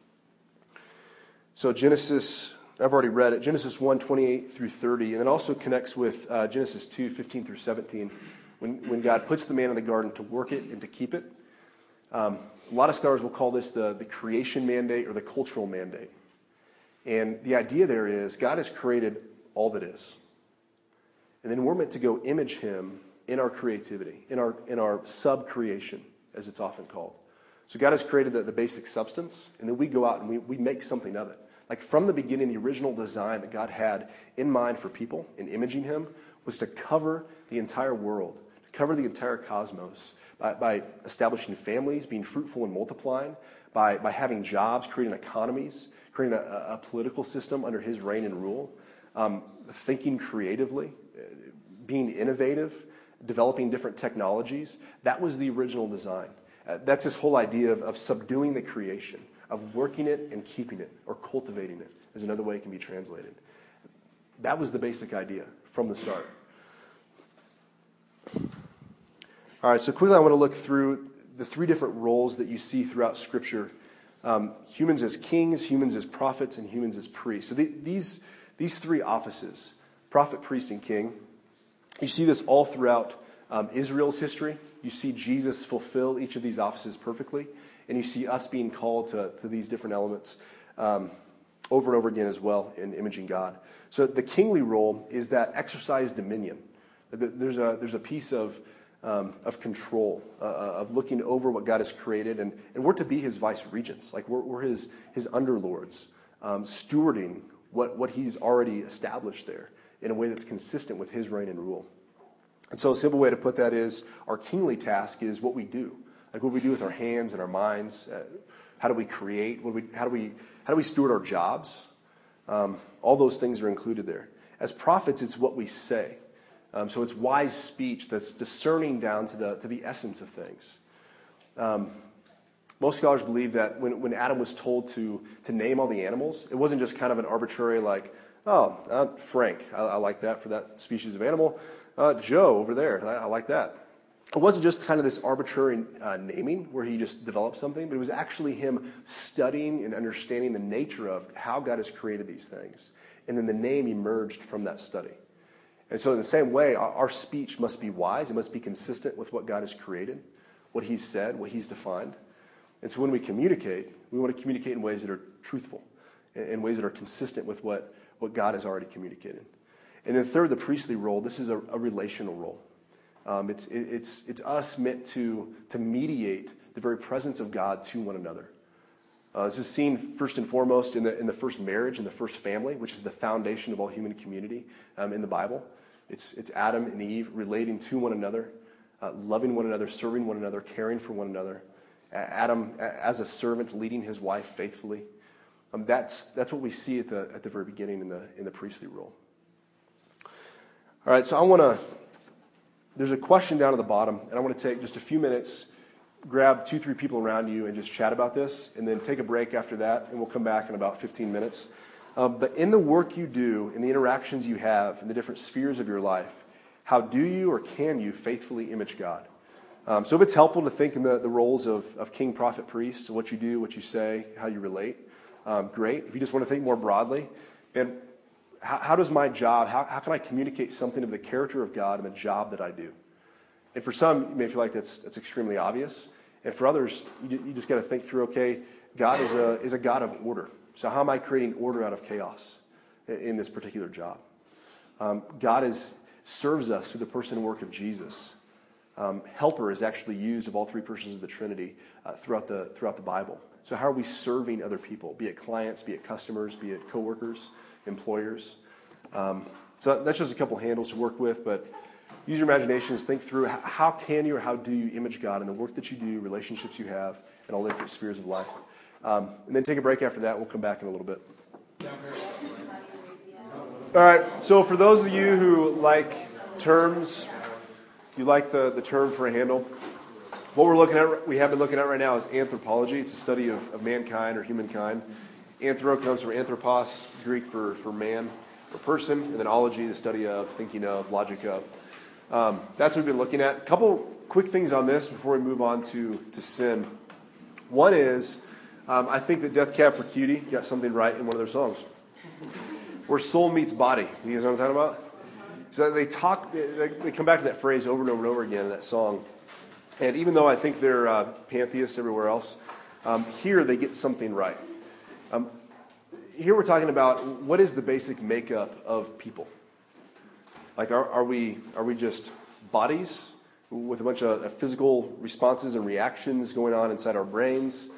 B: So Genesis, I've already read it, Genesis 1:28 through 30, and it also connects with Genesis 2:15 through 17, when God puts the man in the garden to work it and to keep it. A lot of scholars will call this the creation mandate or the cultural mandate. And the idea there is God has created all that is. And then we're meant to go image him in our creativity, in our sub-creation, as it's often called. So God has created the basic substance, and then we go out and we make something of it. Like from the beginning, the original design that God had in mind for people in imaging him was to cover the entire world, to cover the entire cosmos by establishing families, being fruitful and multiplying, by having jobs, creating economies, creating a political system under his reign and rule, thinking creatively, being innovative, developing different technologies. That was the original design. That's this whole idea of subduing the creation, of working it and keeping it, or cultivating it, is another way it can be translated. That was the basic idea from the start. All right, so quickly I want to look through the three different roles that you see throughout Scripture. Humans as kings, humans as prophets, and humans as priests. So these three offices, prophet, priest, and king, you see this all throughout Israel's history. You see Jesus fulfill each of these offices perfectly, and you see us being called to these different elements over and over again as well in imaging God. So the kingly role is that exercise dominion. There's a piece of control, of looking over what God has created, and we're to be his vice regents, like we're his underlords, stewarding what he's already established there in a way that's consistent with his reign and rule. And so a simple way to put that is our kingly task is what we do, like what we do with our hands and our minds. How do we create? How do we steward our jobs? All those things are included there. As prophets, it's what we say. So it's wise speech that's discerning down to the essence of things. Most scholars believe that when Adam was told to name all the animals, it wasn't just kind of an arbitrary like, Frank, I like that for that species of animal. Joe over there, I like that. It wasn't just kind of this arbitrary naming where he just developed something, but it was actually him studying and understanding the nature of how God has created these things. And then the name emerged from that study. And so in the same way, our speech must be wise. It must be consistent with what God has created, what he's said, what he's defined. And so when we communicate, we want to communicate in ways that are truthful, in ways that are consistent with what God has already communicated. And then third, the priestly role. This is a relational role. It's us meant to mediate the very presence of God to one another. This is seen first and foremost in the first marriage, in the first family, which is the foundation of all human community in the Bible. It's Adam and Eve relating to one another, loving one another, serving one another, caring for one another. Adam as a servant leading his wife faithfully. That's what we see at the very beginning in the priestly role. All right, so there's a question down at the bottom, and I want to take just a few minutes, grab 2-3 people around you and just chat about this, and then take a break after that, and we'll come back in about 15 minutes. But in the work you do, in the interactions you have, in the different spheres of your life, how do you or can you faithfully image God? So if it's helpful to think in the roles of king, prophet, priest, what you do, what you say, how you relate, great. If you just want to think more broadly, and how does my job, how can I communicate something of the character of God in the job that I do? And for some, you may feel like that's extremely obvious. And for others, you just got to think through, okay, God is a God of order. So how am I creating order out of chaos in this particular job? God serves us through the person and work of Jesus. Helper is actually used of all three persons of the Trinity throughout the Bible. So how are we serving other people, be it clients, be it customers, be it coworkers, employers? So that's just a couple handles to work with, but use your imaginations, think through how can you or how do you image God in the work that you do, relationships you have, and all the different spheres of life. And then take a break after that. We'll come back in a little bit. All right, so for those of you who like terms, you like the term for a handle, what we have been looking at right now is anthropology. It's a study of mankind or humankind. Anthro comes from anthropos, Greek for man or person, and then ology, the study of, thinking of, logic of. That's what we've been looking at. A couple quick things on this before we move on to sin. One is, I think that Death Cab for Cutie got something right in one of their songs. Where soul meets body. You guys know what I'm talking about? So they come back to that phrase over and over and over again in that song. And even though I think they're pantheists everywhere else, here they get something right. here we're talking about what is the basic makeup of people. Like, are we just bodies with a bunch of physical responses and reactions going on inside our brains?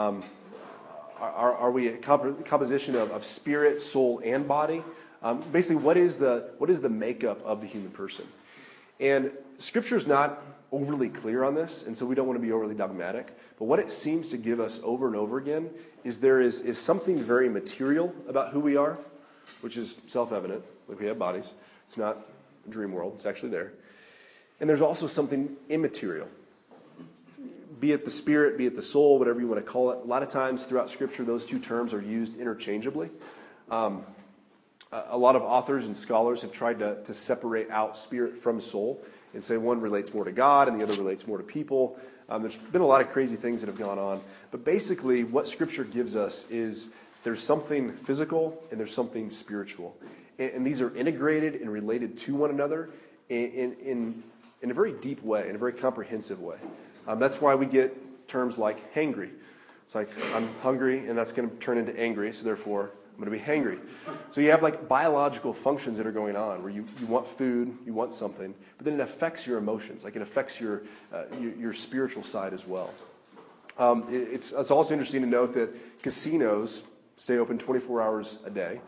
B: Are we a composition of spirit, soul, and body? Basically, what is the makeup of the human person? And Scripture's not overly clear on this, and so we don't want to be overly dogmatic. But what it seems to give us over and over again is there is something very material about who we are, which is self-evident. Like, we have bodies. It's not a dream world. It's actually there. And there's also something immaterial. Be it the spirit, be it the soul, whatever you want to call it. A lot of times throughout Scripture, those two terms are used interchangeably. A lot of authors and scholars have tried to separate out spirit from soul and say one relates more to God and the other relates more to people. There's been a lot of crazy things that have gone on. But basically, what Scripture gives us is there's something physical and there's something spiritual. And these are integrated and related to one another in a very deep way, in a very comprehensive way. That's why we get terms like hangry. It's like, I'm hungry, and that's going to turn into angry, so therefore I'm going to be hangry. So you have like biological functions that are going on where you want food, you want something, but then it affects your emotions. Like, it affects your spiritual side as well. It's also interesting to note that casinos stay open 24 hours a day.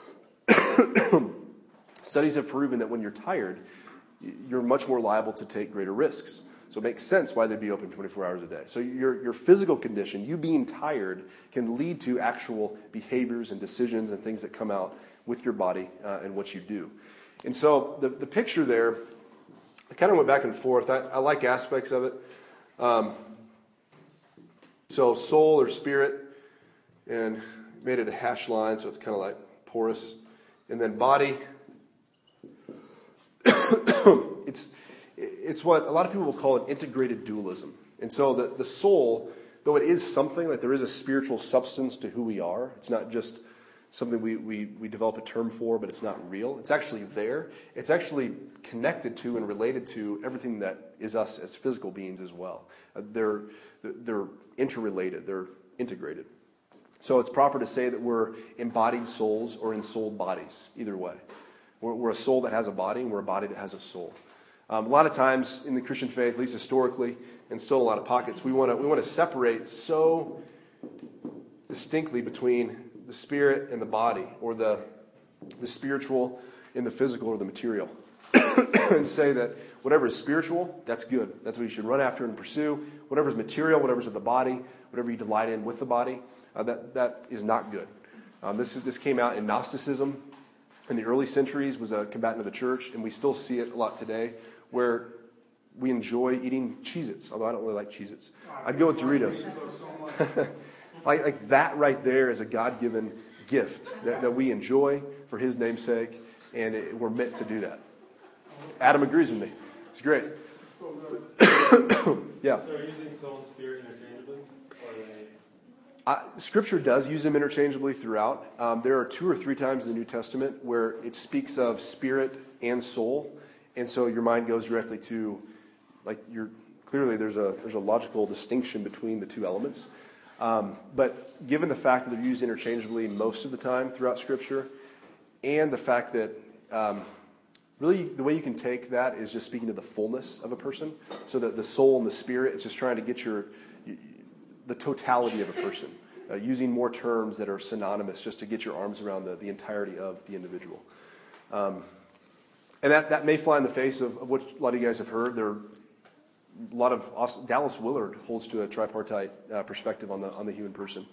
B: Studies have proven that when you're tired, you're much more liable to take greater risks. So it makes sense why they'd be open 24 hours a day. So your physical condition, you being tired, can lead to actual behaviors and decisions and things that come out with your body and what you do. And so the picture there, I kind of went back and forth. I like aspects of it. So soul or spirit, and made it a hash line, so it's kind of like porous. And then body. It's what a lot of people will call an integrated dualism. And so the soul, though it is something, like there is a spiritual substance to who we are. It's not just something we develop a term for, but it's not real. It's actually there. It's actually connected to and related to everything that is us as physical beings as well. They're interrelated. They're integrated. So it's proper to say that we're embodied souls or ensouled bodies, either way. We're a soul that has a body, and we're a body that has a soul. A lot of times in the Christian faith, at least historically, and still in a lot of pockets, we want to separate so distinctly between the spirit and the body, or the spiritual and the physical or the material, and say that whatever is spiritual, that's good. That's what you should run after and pursue. Whatever is material, whatever is of the body, whatever you delight in with the body, that is not good. This came out in Gnosticism. In the early centuries, was a combatant of the church, and we still see it a lot today, where we enjoy eating Cheez-Its, although I don't really like Cheez-Its. I'd go with Doritos. like that right there is a God-given gift that we enjoy for His name's sake, and we're meant to do that. Adam agrees with me. It's great. Yeah.
C: So are you using soul and spirit interchangeably?
B: Scripture does use them interchangeably throughout. There are 2 or 3 times in the New Testament where it speaks of spirit and soul, and so your mind goes directly to, like, clearly there's a logical distinction between the 2 elements. But given the fact that they're used interchangeably most of the time throughout Scripture, and the fact that really the way you can take that is just speaking to the fullness of a person, so that the soul and the spirit is just trying to get the totality of a person, using more terms that are synonymous just to get your arms around the entirety of the individual. And that may fly in the face of what a lot of you guys have heard. There are a lot of Dallas Willard holds to a tripartite perspective on the human person.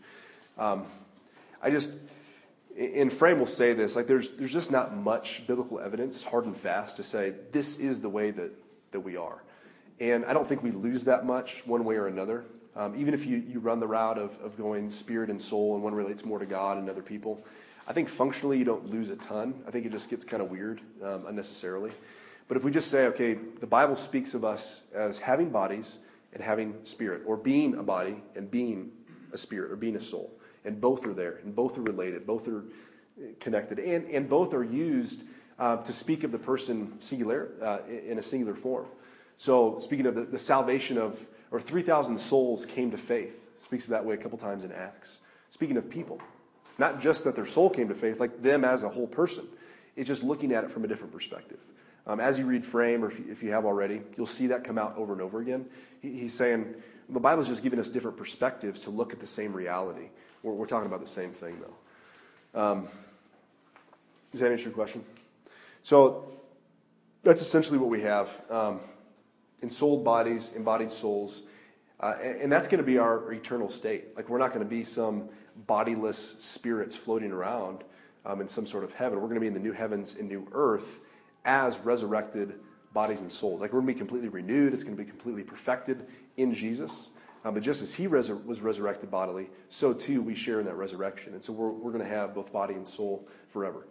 B: In frame will say this, like there's just not much biblical evidence, hard and fast, to say this is the way that we are. And I don't think we lose that much one way or another. Even if you run the route of going spirit and soul, and one relates more to God and other people, I think functionally you don't lose a ton. I think it just gets kind of weird unnecessarily. But if we just say, okay, the Bible speaks of us as having bodies and having spirit, or being a body and being a spirit, or being a soul, and both are there, and both are related, both are connected, and both are used to speak of the person singular in a singular form. So speaking of the salvation of, or 3,000 souls came to faith, speaks of that way a couple times in Acts. Speaking of people, Not just that their soul came to faith, like them as a whole person. It's just looking at it from a different perspective. As you read Frame, or if you have already, you'll see that come out over and over again. He's saying the Bible's just giving us different perspectives to look at the same reality. We're talking about the same thing, though. Does that answer your question? So that's essentially what we have. Ensouled bodies, embodied souls. And that's going to be our eternal state. Like, we're not going to be some bodiless spirits floating around in some sort of heaven. We're going to be in the new heavens and new earth as resurrected bodies and souls. Like, we're going to be completely renewed. It's going to be completely perfected in Jesus. But just as he was resurrected bodily, so too we share in that resurrection. And so we're going to have both body and soul forever.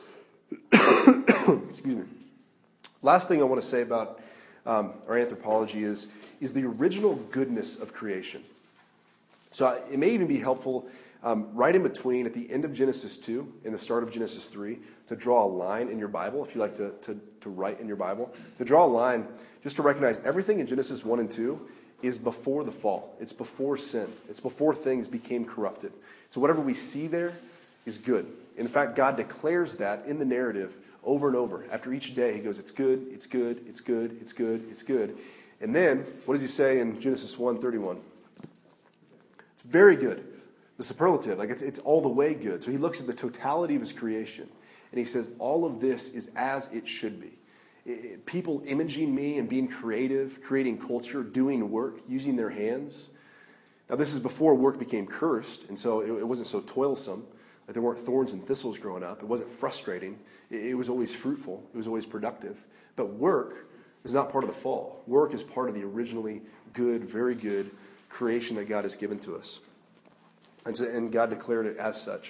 B: Excuse me. Last thing I want to say about our anthropology is the original goodness of creation. So it may even be helpful right in between, at the end of Genesis 2 and the start of Genesis 3, to draw a line in your Bible, if you like to write in your Bible, to draw a line just to recognize everything in Genesis 1 and 2 is before the fall. It's before sin. It's before things became corrupted. So whatever we see there is good. In fact, God declares that in the narrative over and over. After each day, he goes, it's good, it's good, it's good, it's good, it's good. And then, what does he say in Genesis 1:31? It's very good. The superlative, like it's all the way good. So he looks at the totality of his creation, and he says, all of this is as it should be. People imaging me and being creative, creating culture, doing work, using their hands. Now, this is before work became cursed, and so it wasn't so toilsome. Like, there weren't thorns and thistles growing up. It wasn't frustrating. It was always fruitful. It was always productive. But work is not part of the fall. Work is part of the originally good, very good creation that God has given to us. And God declared it as such.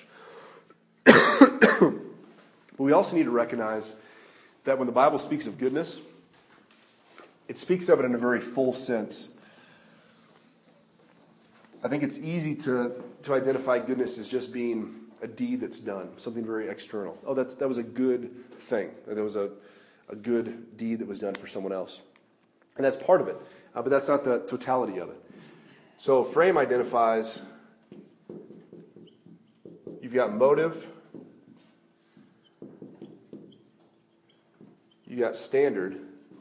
B: But we also need to recognize that when the Bible speaks of goodness, it speaks of it in a very full sense. I think it's easy to identify goodness as just being a deed that's done, something very external. Oh, that was a good thing. That was a good deed that was done for someone else. And that's part of it, but that's not the totality of it. So Frame identifies, you've got motive, you got standard,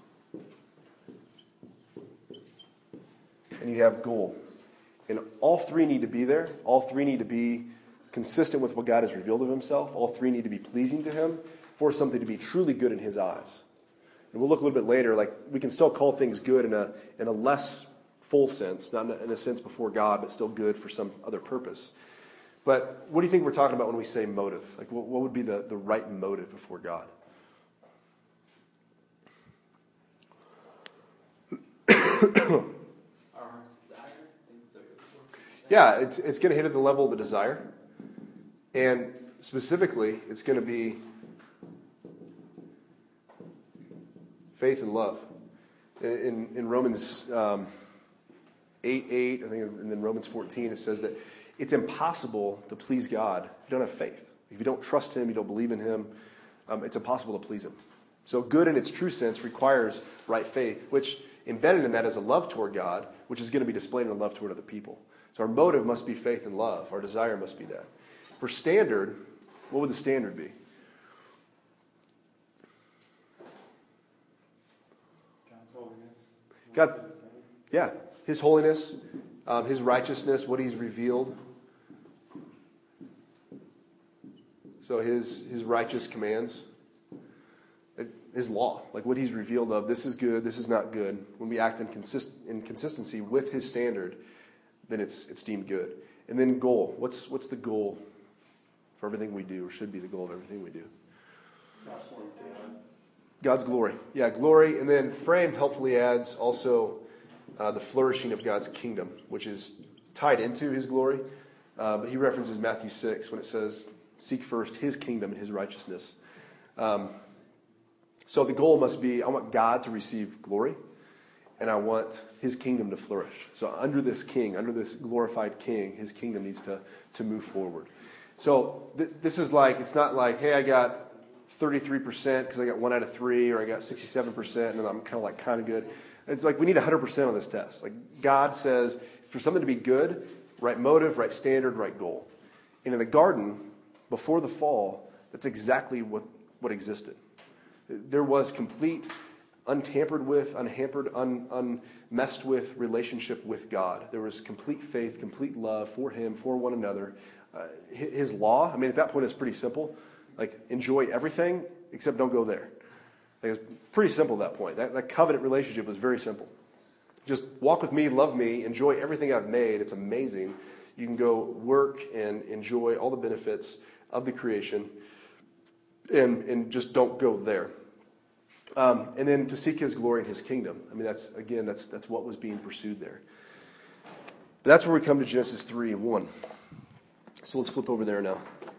B: and you have goal. And all three need to be there. All three need to be consistent with what God has revealed of himself. All three need to be pleasing to him for something to be truly good in his eyes. And we'll look a little bit later, like we can still call things good in a less full sense, not in a sense before God, but still good for some other purpose. But what do you think we're talking about when we say motive? Like, what would be the right motive before God? Yeah, it's going to hit at the level of the desire. And specifically, it's going to be faith and love. In Romans 8:8, I think, and then Romans 14, it says that it's impossible to please God if you don't have faith. If you don't trust him, you don't believe in him, it's impossible to please him. So good in its true sense requires right faith, which embedded in that is a love toward God, which is going to be displayed in a love toward other people. So our motive must be faith and love. Our desire must be that. For standard, what would the standard be?
C: God's holiness.
B: God, yeah, his holiness, his righteousness, what he's revealed. So his righteous commands, his law, like what he's revealed of, this is good, this is not good. When we act in consistency with his standard, then it's deemed good. And then goal. What's the goal for everything we do, or should be the goal of everything we do? God's glory. Yeah, glory. And then Frame helpfully adds also the flourishing of God's kingdom, which is tied into his glory. But he references Matthew 6 when it says, seek first his kingdom and his righteousness. So the goal must be, I want God to receive glory, and I want his kingdom to flourish. So under this king, under this glorified king, his kingdom needs to move forward. So this is like, it's not like, hey, I got 33% because I got 1 out of 3, or I got 67% and I'm kind of good. It's like we need 100% on this test. Like God says, for something to be good, right motive, right standard, right goal. And in the garden, before the fall, that's exactly what existed. There was complete, untampered with, unhampered, unmessed with relationship with God. There was complete faith, complete love for him, for one another. His law, I mean, at that point, it's pretty simple. Like, enjoy everything, except don't go there. Like, it's pretty simple at that point. That covenant relationship was very simple. Just walk with me, love me, enjoy everything I've made. It's amazing. You can go work and enjoy all the benefits of the creation, and just don't go there. And then to seek his glory and his kingdom. I mean, that's what was being pursued there. But that's where we come to Genesis 3:1. So let's flip over there now.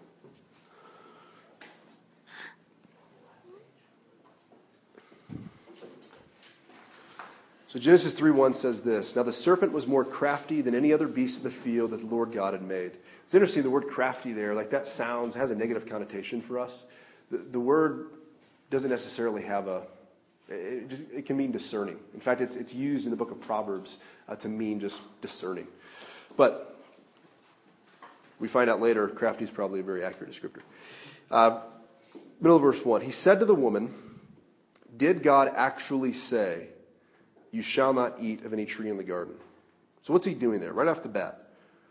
B: So Genesis 3:1 says this: Now the serpent was more crafty than any other beast of the field that the Lord God had made. It's interesting, the word crafty there, like that has a negative connotation for us. The word doesn't necessarily have it can mean discerning. In fact, it's used in the book of Proverbs to mean just discerning. But we find out later, crafty is probably a very accurate descriptor. Middle of verse 1. He said to the woman, did God actually say, you shall not eat of any tree in the garden? So what's he doing there, right off the bat?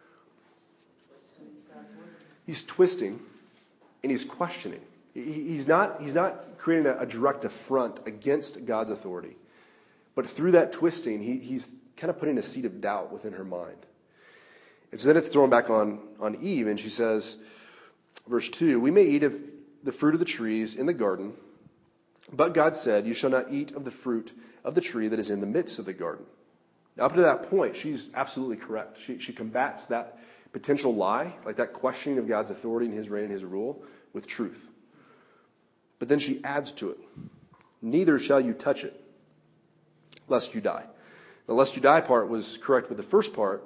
B: He's twisting and he's questioning. He's not creating a direct affront against God's authority. But through that twisting, he's kind of putting a seed of doubt within her mind. And so then it's thrown back on Eve, and she says, verse 2, we may eat of the fruit of the trees in the garden, but God said, you shall not eat of the fruit of the tree that is in the midst of the garden. Now, up to that point, she's absolutely correct. She combats that potential lie, like that questioning of God's authority and his reign and his rule, with truth. But then she adds to it, neither shall you touch it, lest you die. The lest you die part was correct with the first part,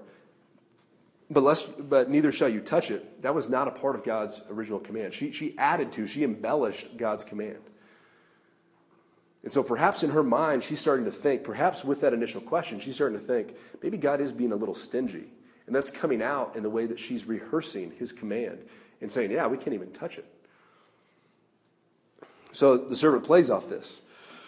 B: but neither shall you touch it. That was not a part of God's original command. She embellished God's command. And so perhaps in her mind, she's starting to think, perhaps with that initial question, she's starting to think, maybe God is being a little stingy. And that's coming out in the way that she's rehearsing his command and saying, yeah, we can't even touch it. So the servant plays off this.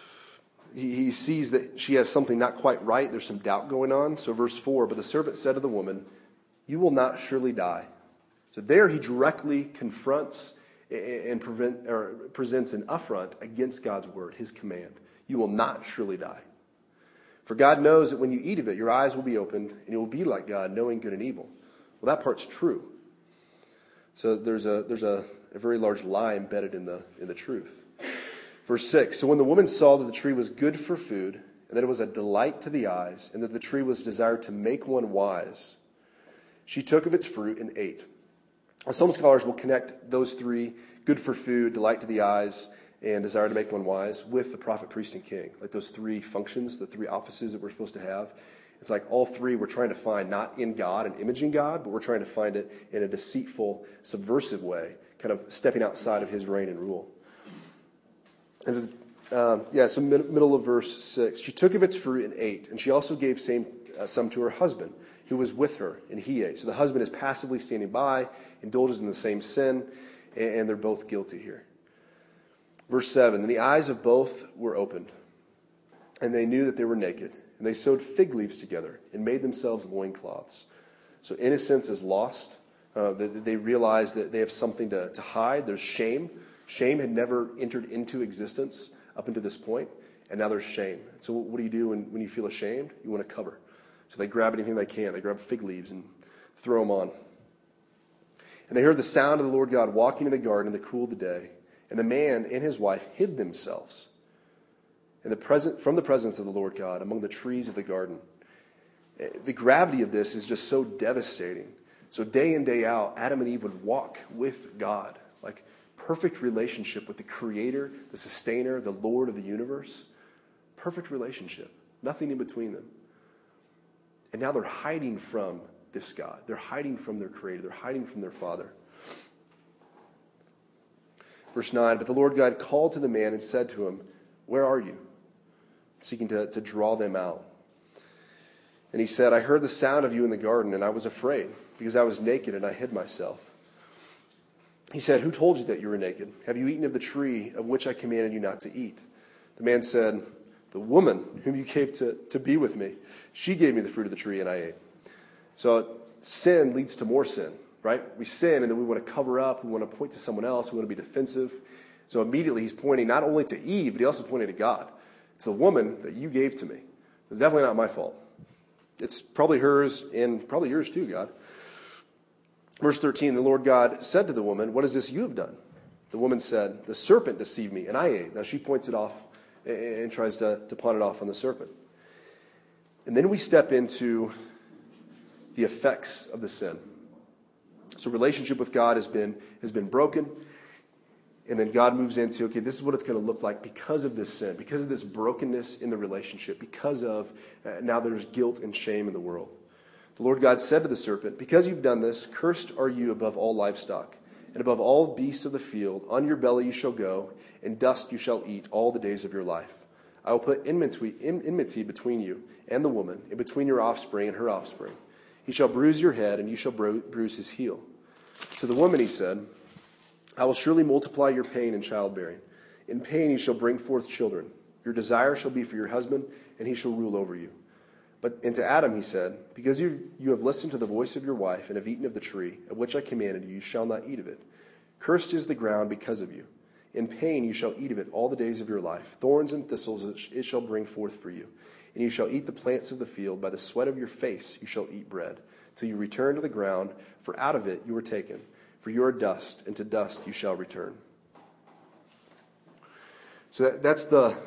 B: He sees that she has something not quite right. There's some doubt going on. So verse 4, but the servant said to the woman, you will not surely die. So there he directly confronts and presents an affront against God's word, his command. You will not surely die. For God knows that when you eat of it, your eyes will be opened, and you will be like God, knowing good and evil. Well, that part's true. So there's a very large lie embedded in the truth. Verse 6, so when the woman saw that the tree was good for food, and that it was a delight to the eyes, and that the tree was desired to make one wise, she took of its fruit and ate. Now, some scholars will connect those three, good for food, delight to the eyes, and desire to make one wise, with the prophet, priest, and king. Like those three functions, the three offices that we're supposed to have. It's like all three we're trying to find not in God and imaging God, but we're trying to find it in a deceitful, subversive way, kind of stepping outside of his reign and rule. And so middle of verse 6. She took of its fruit and ate, and she also gave some to her husband, who was with her, and he ate. So the husband is passively standing by, indulges in the same sin, and they're both guilty here. Verse 7, and the eyes of both were opened, and they knew that they were naked, and they sewed fig leaves together and made themselves loincloths. So innocence is lost. They realize that they have something to hide. There's shame. Shame had never entered into existence up until this point, and now there's shame. So what do you do when you feel ashamed? You want to cover. So they grab anything they can. They grab fig leaves and throw them on. And they heard the sound of the Lord God walking in the garden in the cool of the day. And the man and his wife hid themselves from the presence of the Lord God among the trees of the garden. The gravity of this is just so devastating. So day in, day out, Adam and Eve would walk with God, like perfect relationship with the Creator, the Sustainer, the Lord of the universe. Perfect relationship. Nothing in between them. And now they're hiding from this God. They're hiding from their Creator. They're hiding from their Father. Verse 9, but the Lord God called to the man and said to him, where are you? Seeking to draw them out. And he said, I heard the sound of you in the garden, and I was afraid, because I was naked and I hid myself. He said, "Who told you that you were naked? Have you eaten of the tree of which I commanded you not to eat?" The man said, "The woman whom you gave to be with me, she gave me the fruit of the tree and I ate." So sin leads to more sin, right? We sin and then we want to cover up. We want to point to someone else. We want to be defensive. So immediately he's pointing not only to Eve, but he also pointed to God. It's the woman that you gave to me. It's definitely not my fault. It's probably hers and probably yours too, God. Verse 13, the Lord God said to the woman, "What is this you have done?" The woman said, "The serpent deceived me, and I ate." Now she points it off and tries to pawn it off on the serpent. And then we step into the effects of the sin. So relationship with God has been broken. And then God moves into, okay, this is what it's going to look like because of this sin, because of this brokenness in the relationship, because of now there's guilt and shame in the world. The Lord God said to the serpent, "Because you've done this, cursed are you above all livestock, and above all beasts of the field. On your belly you shall go, and dust you shall eat all the days of your life. I will put enmity between you and the woman, and between your offspring and her offspring. He shall bruise your head, and you shall bruise his heel." To the woman he said, "I will surely multiply your pain in childbearing. In pain you shall bring forth children. Your desire shall be for your husband, and he shall rule over you." And to Adam he said, "Because you have listened to the voice of your wife, and have eaten of the tree, of which I commanded you, you shall not eat of it. Cursed is the ground because of you. In pain you shall eat of it all the days of your life. Thorns and thistles it shall bring forth for you. And you shall eat the plants of the field. By the sweat of your face you shall eat bread, till you return to the ground, for out of it you were taken. For you are dust, and to dust you shall return." So that's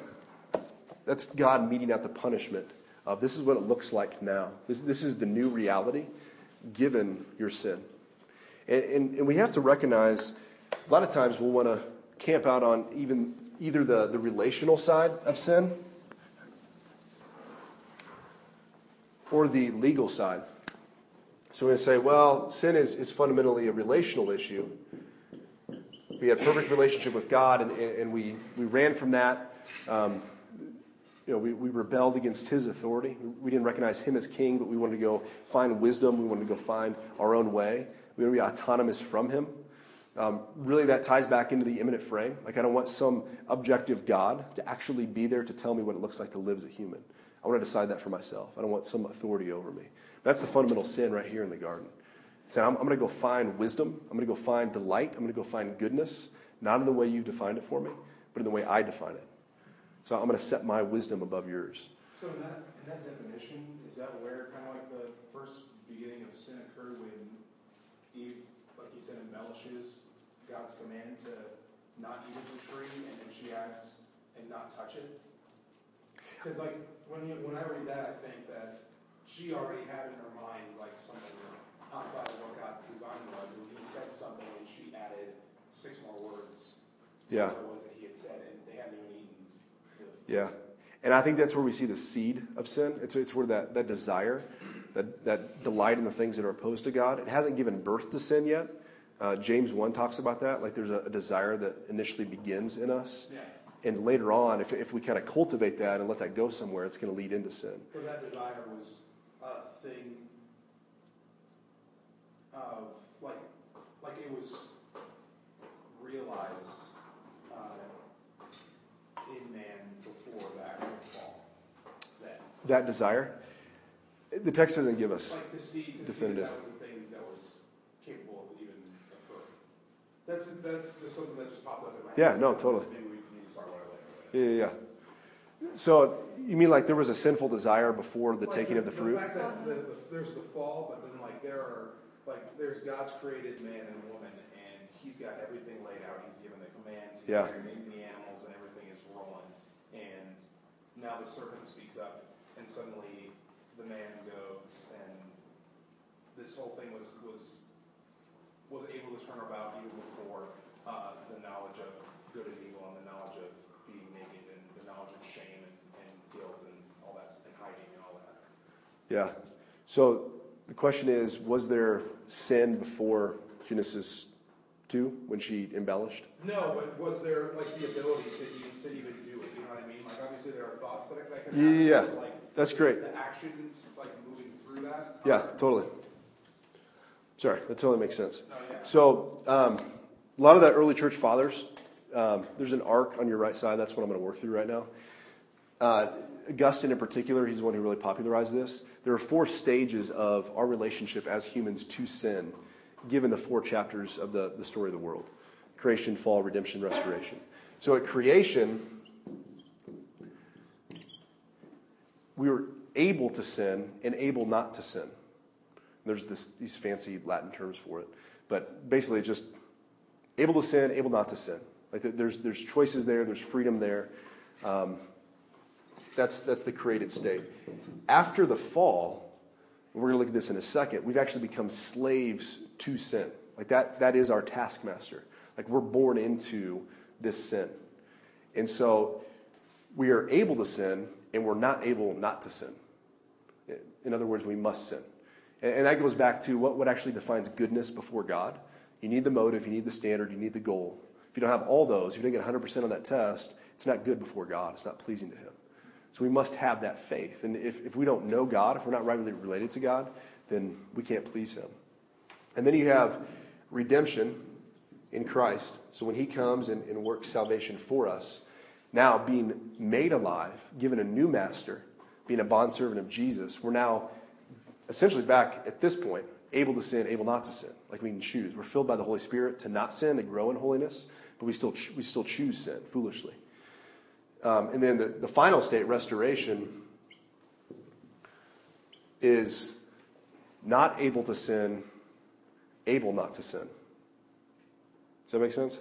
B: God meting out the punishment of this is what it looks like now. This is the new reality given your sin. And we have to recognize a lot of times we'll want to camp out on either the relational side of sin or the legal side. So we're going to say, well, sin is fundamentally a relational issue. We had perfect relationship with God, and we ran from that. We rebelled against his authority. We didn't recognize him as king, but we wanted to go find wisdom. We wanted to go find our own way. We want to be autonomous from him. Really, that ties back into the immanent frame. Like, I don't want some objective God to actually be there to tell me what it looks like to live as a human. I want to decide that for myself. I don't want some authority over me. That's the fundamental sin right here in the garden. So I'm going to go find wisdom. I'm going to go find delight. I'm going to go find goodness, not in the way you've defined it for me, but in the way I define it. So I'm going to set my wisdom above yours.
C: So in that definition, is that where kind of like the first beginning of sin occurred when Eve, like you said, embellishes God's command to not eat of the tree, and then she adds and not touch it? Because like when I read that, I think that she already had in her mind like something outside of what God's design was, and he said something, and she added 6 more words to what it was that he had said, and they hadn't even eaten.
B: Yeah. And I think that's where we see the seed of sin. It's where that desire, that delight in the things that are opposed to God, it hasn't given birth to sin yet. James 1 talks about that. Like there's a desire that initially begins in us. Yeah. And later on, if we kind of cultivate that and let that go somewhere, it's going to lead into sin.
C: So that desire was a thing of, like it was realized in man before that fall.
B: That desire? The text doesn't give us
C: like to see
B: definitive.
C: That was a thing that was capable of even occurring. That's just something that just popped up in my head.
B: Yeah, no, totally.
C: Maybe we need to talk about it later.
B: Yeah. So you mean like there was a sinful desire before the taking of the fruit?
C: The fact that there's the fall, but then there's God's created man and woman, and he's got everything laid out. He's given the commands. He's named the animals, and everything is rolling. And now the serpent speaks up, and suddenly the man goes, and this whole thing was able to turn about even before the knowledge of good and evil, and the knowledge of being naked, and the knowledge of shame and guilt, and all that, and hiding and all that.
B: Yeah. So the question is, was there sin before Genesis 2 when she embellished?
C: No, but was there like the ability to even do it? You know what I mean? Like obviously there are thoughts that can happen.
B: Yeah,
C: like,
B: that's great.
C: The actions, like moving through that.
B: Yeah, totally. Sorry, that totally makes sense.
C: Oh, yeah.
B: So A lot of the early church fathers, there's an arc on your right side. That's what I'm going to work through right now. Augustine in particular, he's the one who really popularized this. There are 4 stages of our relationship as humans to sin, given the 4 chapters of the story of the world. Creation, fall, redemption, restoration. So at creation, we were able to sin and able not to sin. There's these fancy Latin terms for it. But basically just able to sin, able not to sin. Like there's choices there, there's freedom there. That's the created state. After the fall, and we're going to look at this in a second, we've actually become slaves to sin. Like that is our taskmaster. Like we're born into this sin. And so we are able to sin, and we're not able not to sin. In other words, we must sin. And that goes back to what actually defines goodness before God. You need the motive, you need the standard, you need the goal. If you don't have all those, if you don't get 100% on that test, it's not good before God. It's not pleasing to him. So we must have that faith. And if we don't know God, if we're not rightly related to God, then we can't please him. And then you have redemption in Christ. So when he comes and works salvation for us, now being made alive, given a new master, being a bondservant of Jesus, we're now essentially back at this point, able to sin, able not to sin. Like we can choose. We're filled by the Holy Spirit to not sin, to grow in holiness, but we still choose sin foolishly. And then the final state, restoration, is not able to sin, able not to sin. Does that make sense?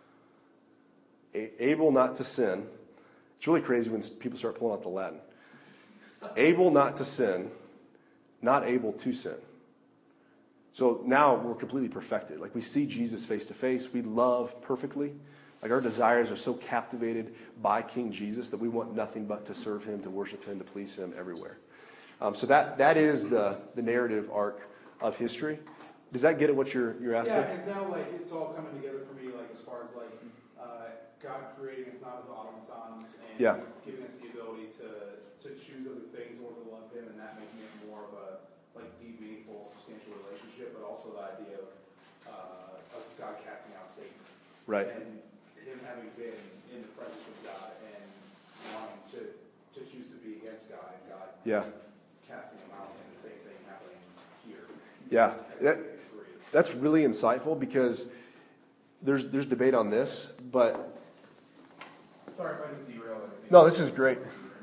B: Able not to sin. It's really crazy when people start pulling out the Latin. Able not to sin, not able to sin. So now we're completely perfected. Like we see Jesus face to face. We love perfectly. Like our desires are so captivated by King Jesus that we want nothing but to serve him, to worship him, to please him everywhere. So that is the narrative arc of history. Does that get at what you're asking?
C: Yeah, because now like it's all coming together for me. Like as far as like God creating us not as automatons and giving us the ability to choose other things or to love him, and that making it more of a like deep, meaningful, substantial relationship. But also the idea of God casting out Satan.
B: Right.
C: And him having been in the presence of God and wanting to choose to be against God and God casting him out, and the same thing happening here.
B: Yeah, that's really insightful because there's debate on this, but
C: sorry if I just derailed anything.
B: No, this is great.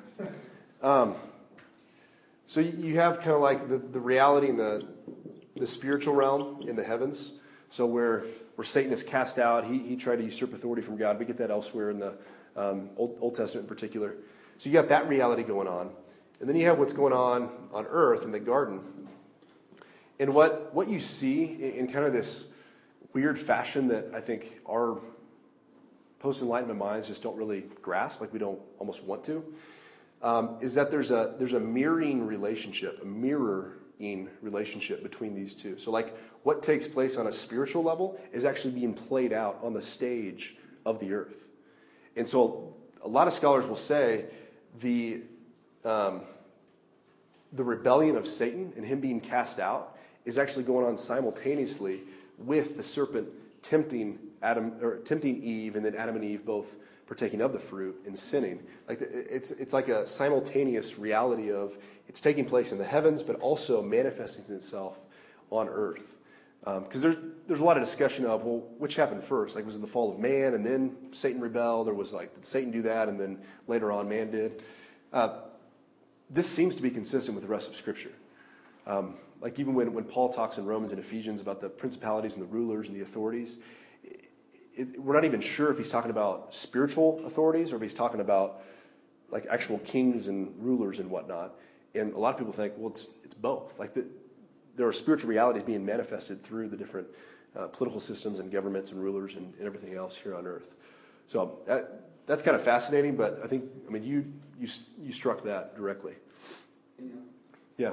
B: So you have kind of like the reality in the spiritual realm in the heavens. So where Satan is cast out, he tried to usurp authority from God. We get that elsewhere in the Old Testament in particular. So you got that reality going on. And then you have what's going on earth in the garden. And what you see in kind of this weird fashion that I think our post-enlightenment minds just don't really grasp, like we don't almost want to, is that there's a mirroring relationship, between these two. So like what takes place on a spiritual level is actually being played out on the stage of the earth. And so a lot of scholars will say the rebellion of Satan and him being cast out is actually going on simultaneously with the serpent tempting Eve, and then Adam and Eve both partaking of the fruit and sinning. Like it's like a simultaneous reality of it's taking place in the heavens, but also manifesting itself on earth. Because there's a lot of discussion of, well, which happened first? Like, was it the fall of man and then Satan rebelled, or was like, did Satan do that and then later on man did? This seems to be consistent with the rest of Scripture. Like even when Paul talks in Romans and Ephesians about the principalities and the rulers and the authorities, we're not even sure if he's talking about spiritual authorities or if he's talking about like actual kings and rulers and whatnot. And a lot of people think, well, it's both. Like there are spiritual realities being manifested through the different political systems and governments and rulers and everything else here on earth. So that's kind of fascinating, but I mean, you struck that directly. Yeah.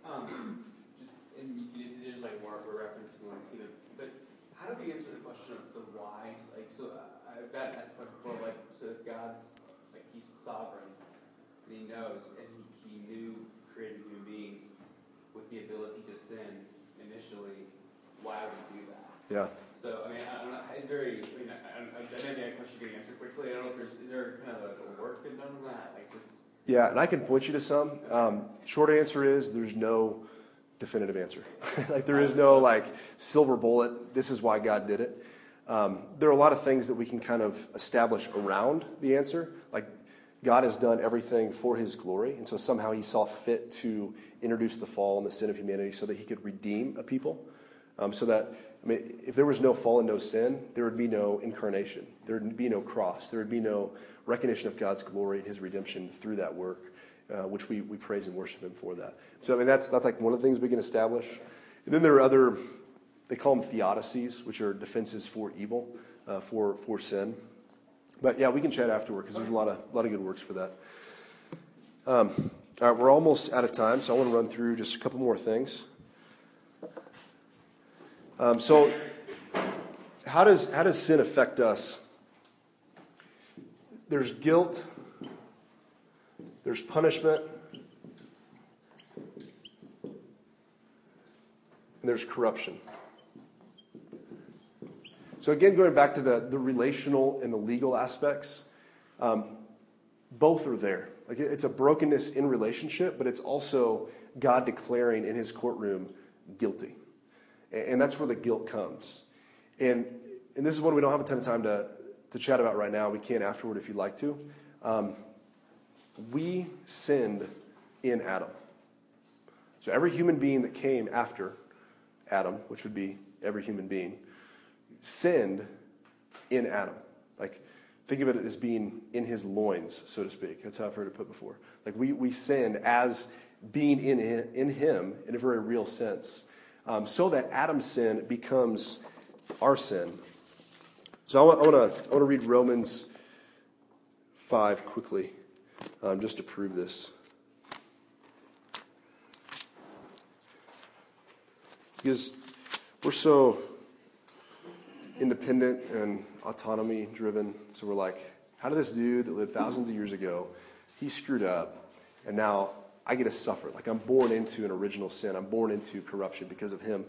E: There's like more of a reference if you want to see it. But how do we answer the question of the why? Like, so I've gotten asked the question before, like, so if God's, like, he's sovereign, and he knows, and he knew created human beings with the ability to sin initially, why would he do that?
B: Yeah.
E: So, I mean, I don't know, is there that may be a question you can answer quickly. I don't know if is there kind of a work been done on that? Like just.
B: Yeah, and I can point you to some. Short answer is there's no definitive answer. Like there is no like silver bullet. This is why God did it. There are a lot of things that we can kind of establish around the answer. Like God has done everything for his glory. And so somehow he saw fit to introduce the fall and the sin of humanity so that he could redeem a people. So that, I mean, if there was no fall and no sin, there would be no incarnation. There would be no cross. There would be no recognition of God's glory and his redemption through that work, which we praise and worship him for that. So, I mean, that's like one of the things we can establish. And then there are other, they call them theodicies, which are defenses for evil, for sin. But yeah, we can chat afterward because there's a lot of good works for that. All right, we're almost out of time, so I want to run through just a couple more things. So how does sin affect us? There's guilt, there's punishment, and there's corruption. So again, going back to the relational and the legal aspects, both are there. Like it's a brokenness in relationship, but it's also God declaring in his courtroom guilty. And that's where the guilt comes. And this is one we don't have a ton of time to chat about right now. We can afterward if you'd like to. We sinned in Adam. So every human being that came after Adam, which would be every human being, sinned in Adam. Like, think of it as being in his loins, so to speak. That's how I've heard it put before. Like, we sinned as being in him in a very real sense. So that Adam's sin becomes our sin. So I want to read Romans 5 quickly, just to prove this. Because we're so independent and autonomy driven, so we're like, how did this dude that lived thousands of years ago, he screwed up, and now I get to suffer. Like I'm born into an original sin. I'm born into corruption because of him.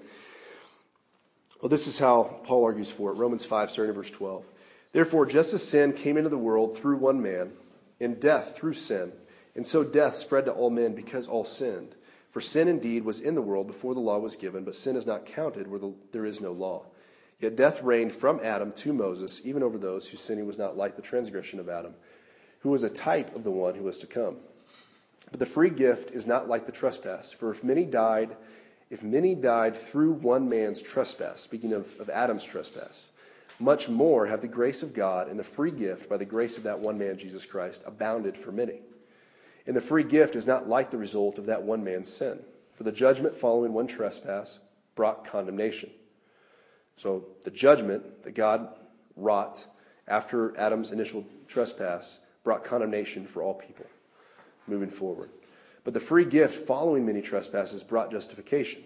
B: Well, this is how Paul argues for it. Romans 5, starting in verse 12. Therefore, just as sin came into the world through one man, and death through sin, and so death spread to all men because all sinned. For sin indeed was in the world before the law was given, but sin is not counted where there is no law. Yet death reigned from Adam to Moses, even over those whose sinning was not like the transgression of Adam, who was a type of the one who was to come. But the free gift is not like the trespass. For if many died through one man's trespass, speaking of Adam's trespass, much more have the grace of God and the free gift by the grace of that one man, Jesus Christ, abounded for many. And the free gift is not like the result of that one man's sin. For the judgment following one trespass brought condemnation. So the judgment that God wrought after Adam's initial trespass brought condemnation for all people moving forward. But the free gift following many trespasses brought justification.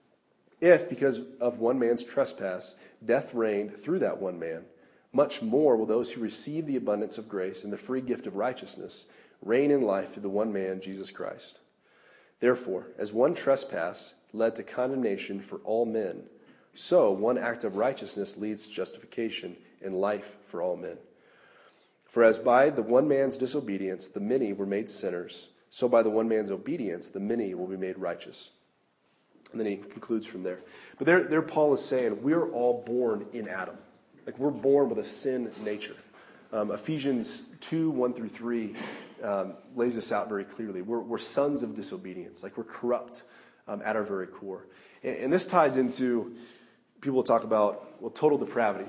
B: If, because of one man's trespass, death reigned through that one man, much more will those who receive the abundance of grace and the free gift of righteousness reign in life through the one man, Jesus Christ. Therefore, as one trespass led to condemnation for all men, so one act of righteousness leads to justification and life for all men. For as by the one man's disobedience the many were made sinners, so by the one man's obedience the many will be made righteous. And then he concludes from there. But there Paul is saying we're all born in Adam. Like we're born with a sin nature. Ephesians 2, 1 through 3 lays this out very clearly. We're sons of disobedience. Like we're corrupt at our very core. And this ties into, people talk about, well, total depravity.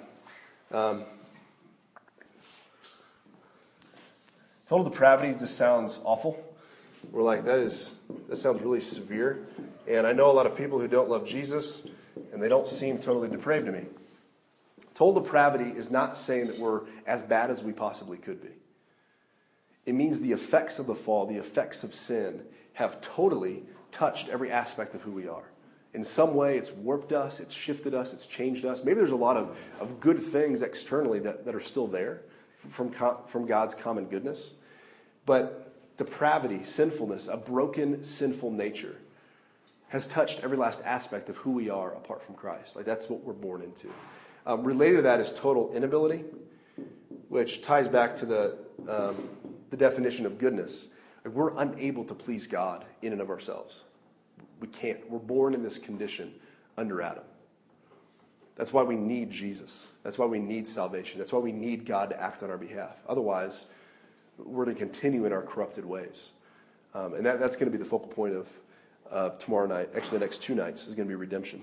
B: Total depravity just sounds awful. We're like, that sounds really severe. And I know a lot of people who don't love Jesus, and they don't seem totally depraved to me. Total depravity is not saying that we're as bad as we possibly could be. It means the effects of the fall, the effects of sin, have totally touched every aspect of who we are. In some way, it's warped us, it's shifted us, it's changed us. Maybe there's a lot of good things externally that are still there from God's common goodness. But depravity, sinfulness, a broken, sinful nature has touched every last aspect of who we are apart from Christ. Like that's what we're born into. Related to that is total inability, which ties back to the definition of goodness. Like, we're unable to please God in and of ourselves. We can't. We're born in this condition under Adam. That's why we need Jesus. That's why we need salvation. That's why we need God to act on our behalf. Otherwise, we're to continue in our corrupted ways. And that's going to be the focal point of tomorrow night. Actually, the next 2 nights is going to be redemption.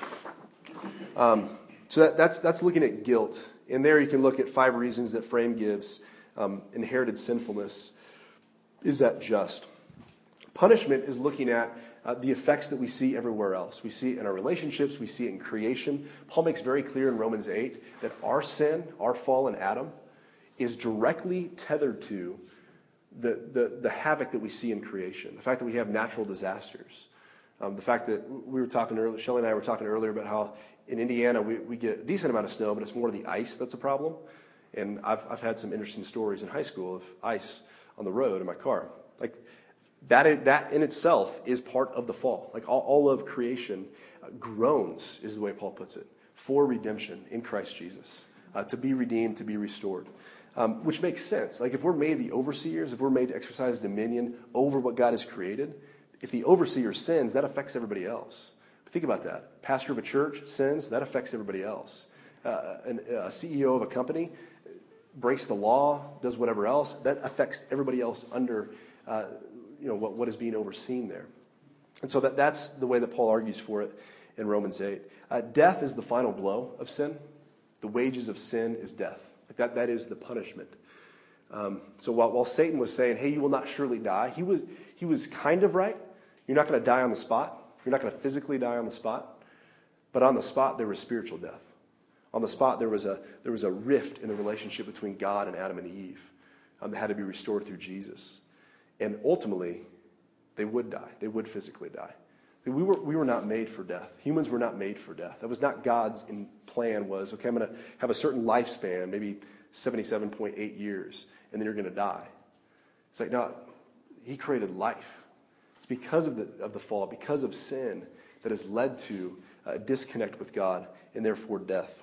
B: So that's looking at guilt. And there you can look at 5 reasons that Frame gives. Inherited sinfulness. Is that just? Punishment is looking at the effects that we see everywhere else. We see it in our relationships. We see it in creation. Paul makes very clear in Romans 8 that our sin, our fall in Adam, is directly tethered to the havoc that we see in creation. The fact that we have natural disasters. The fact that we were talking earlier, Shelley and I were talking earlier about how in Indiana we get a decent amount of snow, but it's more the ice that's a problem. And I've had some interesting stories in high school of ice on the road in my car. Like that in itself is part of the fall. Like all of creation groans, is the way Paul puts it, for redemption in Christ Jesus, to be redeemed, to be restored. Which makes sense. Like if we're made the overseers, if we're made to exercise dominion over what God has created, if the overseer sins, that affects everybody else. But think about that. Pastor of a church sins, that affects everybody else. A CEO of a company breaks the law, does whatever else, that affects everybody else under what is being overseen there. And so that's the way that Paul argues for it in Romans 8. Death is the final blow of sin. The wages of sin is death. Like that is the punishment. So while Satan was saying, hey, you will not surely die, he was kind of right. You're not going to die on the spot. You're not going to physically die on the spot. But on the spot, there was spiritual death. On the spot, there was a rift in the relationship between God and Adam and Eve that had to be restored through Jesus. And ultimately, they would die. They would physically die. We were not made for death. Humans were not made for death. That was not God's plan was, okay, I'm going to have a certain lifespan, maybe 77.8 years, and then you're going to die. It's like, no, he created life. It's because of the fall, because of sin, that has led to a disconnect with God and therefore death.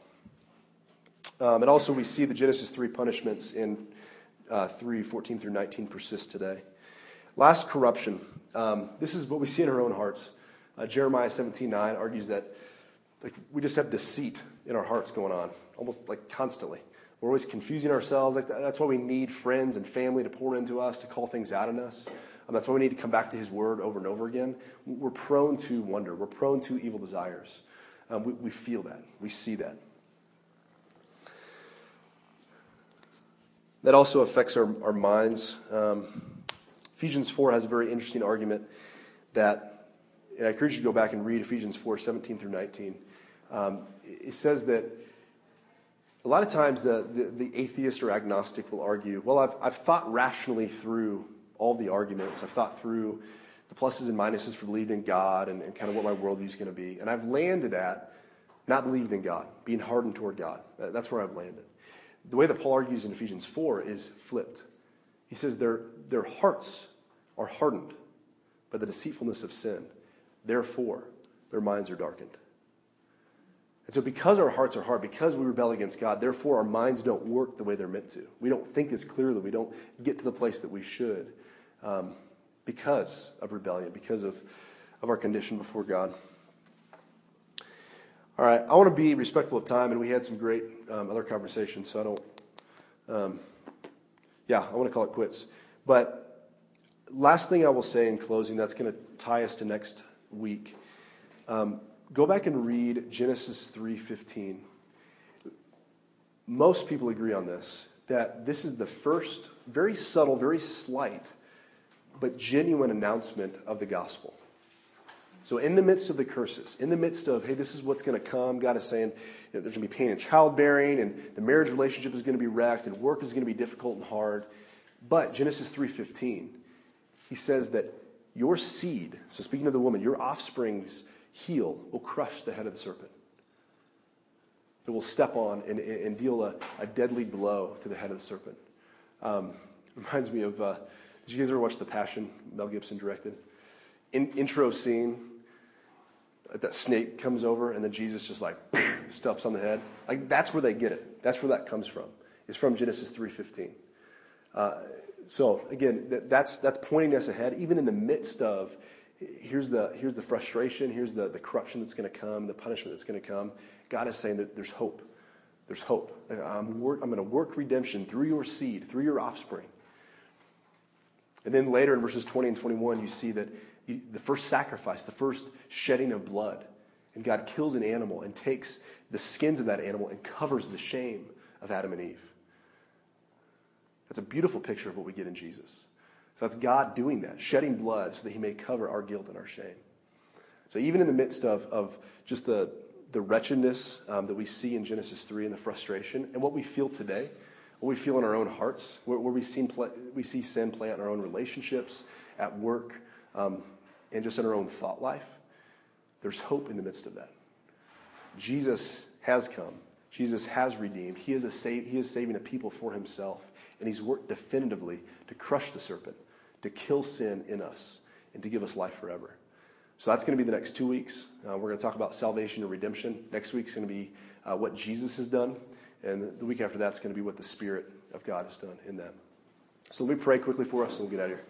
B: And also we see the Genesis 3 punishments in 3:14 through 19 persist today. Last, corruption. This is what we see in our own hearts. Jeremiah 17:9 argues that we just have deceit in our hearts going on, almost like constantly. We're always confusing ourselves. That's why we need friends and family to pour into us, to call things out in us. That's why we need to come back to his word over and over again. We're prone to wonder. We're prone to evil desires. We feel that. We see that. That also affects our minds. Ephesians 4 has a very interesting argument that, and I encourage you to go back and read Ephesians 4:17 through 19. It says that a lot of times the atheist or agnostic will argue, well, I've thought rationally through all the arguments. I've thought through the pluses and minuses for believing in God and kind of what my worldview is going to be. And I've landed at not believing in God, being hardened toward God. That's where I've landed. The way that Paul argues in Ephesians 4 is flipped. He says their hearts are hardened by the deceitfulness of sin. Therefore, their minds are darkened. And so because our hearts are hard, because we rebel against God, therefore our minds don't work the way they're meant to. We don't think as clearly. We don't get to the place that we should because of rebellion, because of our condition before God. All right, I want to be respectful of time, and we had some great other conversations, so I don't, I want to call it quits. But last thing I will say in closing, that's going to tie us to next week. Go back and read Genesis 3:15. Most people agree on this, that this is the first, very subtle, very slight, but genuine announcement of the gospel. So in the midst of the curses, in the midst of, hey, this is what's going to come, God is saying there's going to be pain in childbearing, and the marriage relationship is going to be wrecked, and work is going to be difficult and hard. But Genesis 3:15, he says that your seed, so speaking of the woman, your offspring's heel will crush the head of the serpent. It will step on and deal a deadly blow to the head of the serpent. Reminds me of, did you guys ever watch The Passion, Mel Gibson directed? Intro scene, that snake comes over and then Jesus just like stuffs on the head. Like that's where they get it. That's where that comes from. It's from Genesis 3:15. So again, that's pointing us ahead, even in the midst of here's the frustration, here's the corruption that's going to come, the punishment that's going to come. God is saying that there's hope. There's hope. I'm going to work redemption through your seed, through your offspring. And then later in verses 20 and 21, you see that the first sacrifice, the first shedding of blood, and God kills an animal and takes the skins of that animal and covers the shame of Adam and Eve. That's a beautiful picture of what we get in Jesus. So that's God doing that, shedding blood so that he may cover our guilt and our shame. So even in the midst of just the wretchedness that we see in Genesis 3 and the frustration and what we feel today, what we feel in our own hearts, where we see sin play out in our own relationships, at work, and just in our own thought life, there's hope in the midst of that. Jesus has come. Jesus has redeemed. He is saving a people for himself. And he's worked definitively to crush the serpent, to kill sin in us, and to give us life forever. So that's going to be the next 2 weeks. We're going to talk about salvation and redemption. Next week's going to be what Jesus has done. And the week after that's going to be what the Spirit of God has done in that. So let me pray quickly for us and we'll get out of here.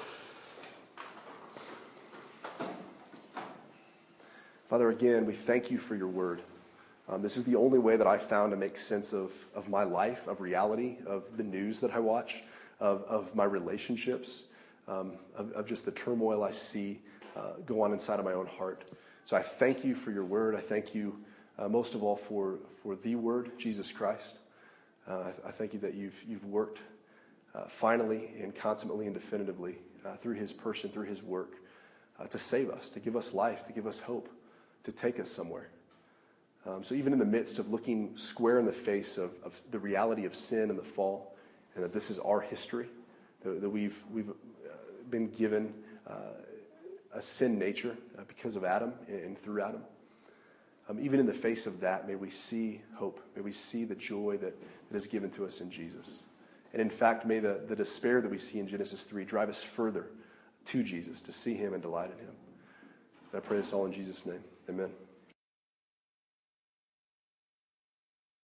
B: Father, again, we thank you for your word. This is the only way that I've found to make sense of my life, of reality, of the news that I watch, of my relationships, of just the turmoil I see go on inside of my own heart. So I thank you for your word. I thank you most of all for the word, Jesus Christ. I thank you that you've worked finally and consummately and definitively through his person, through his work, to save us, to give us life, to give us hope, to take us somewhere. So even in the midst of looking square in the face of the reality of sin and the fall, and that this is our history, that we've been given a sin nature because of Adam and through Adam, even in the face of that, may we see hope. May we see the joy that is given to us in Jesus. And in fact, may the despair that we see in Genesis 3 drive us further to Jesus, to see him and delight in him. And I pray this all in Jesus' name. Amen.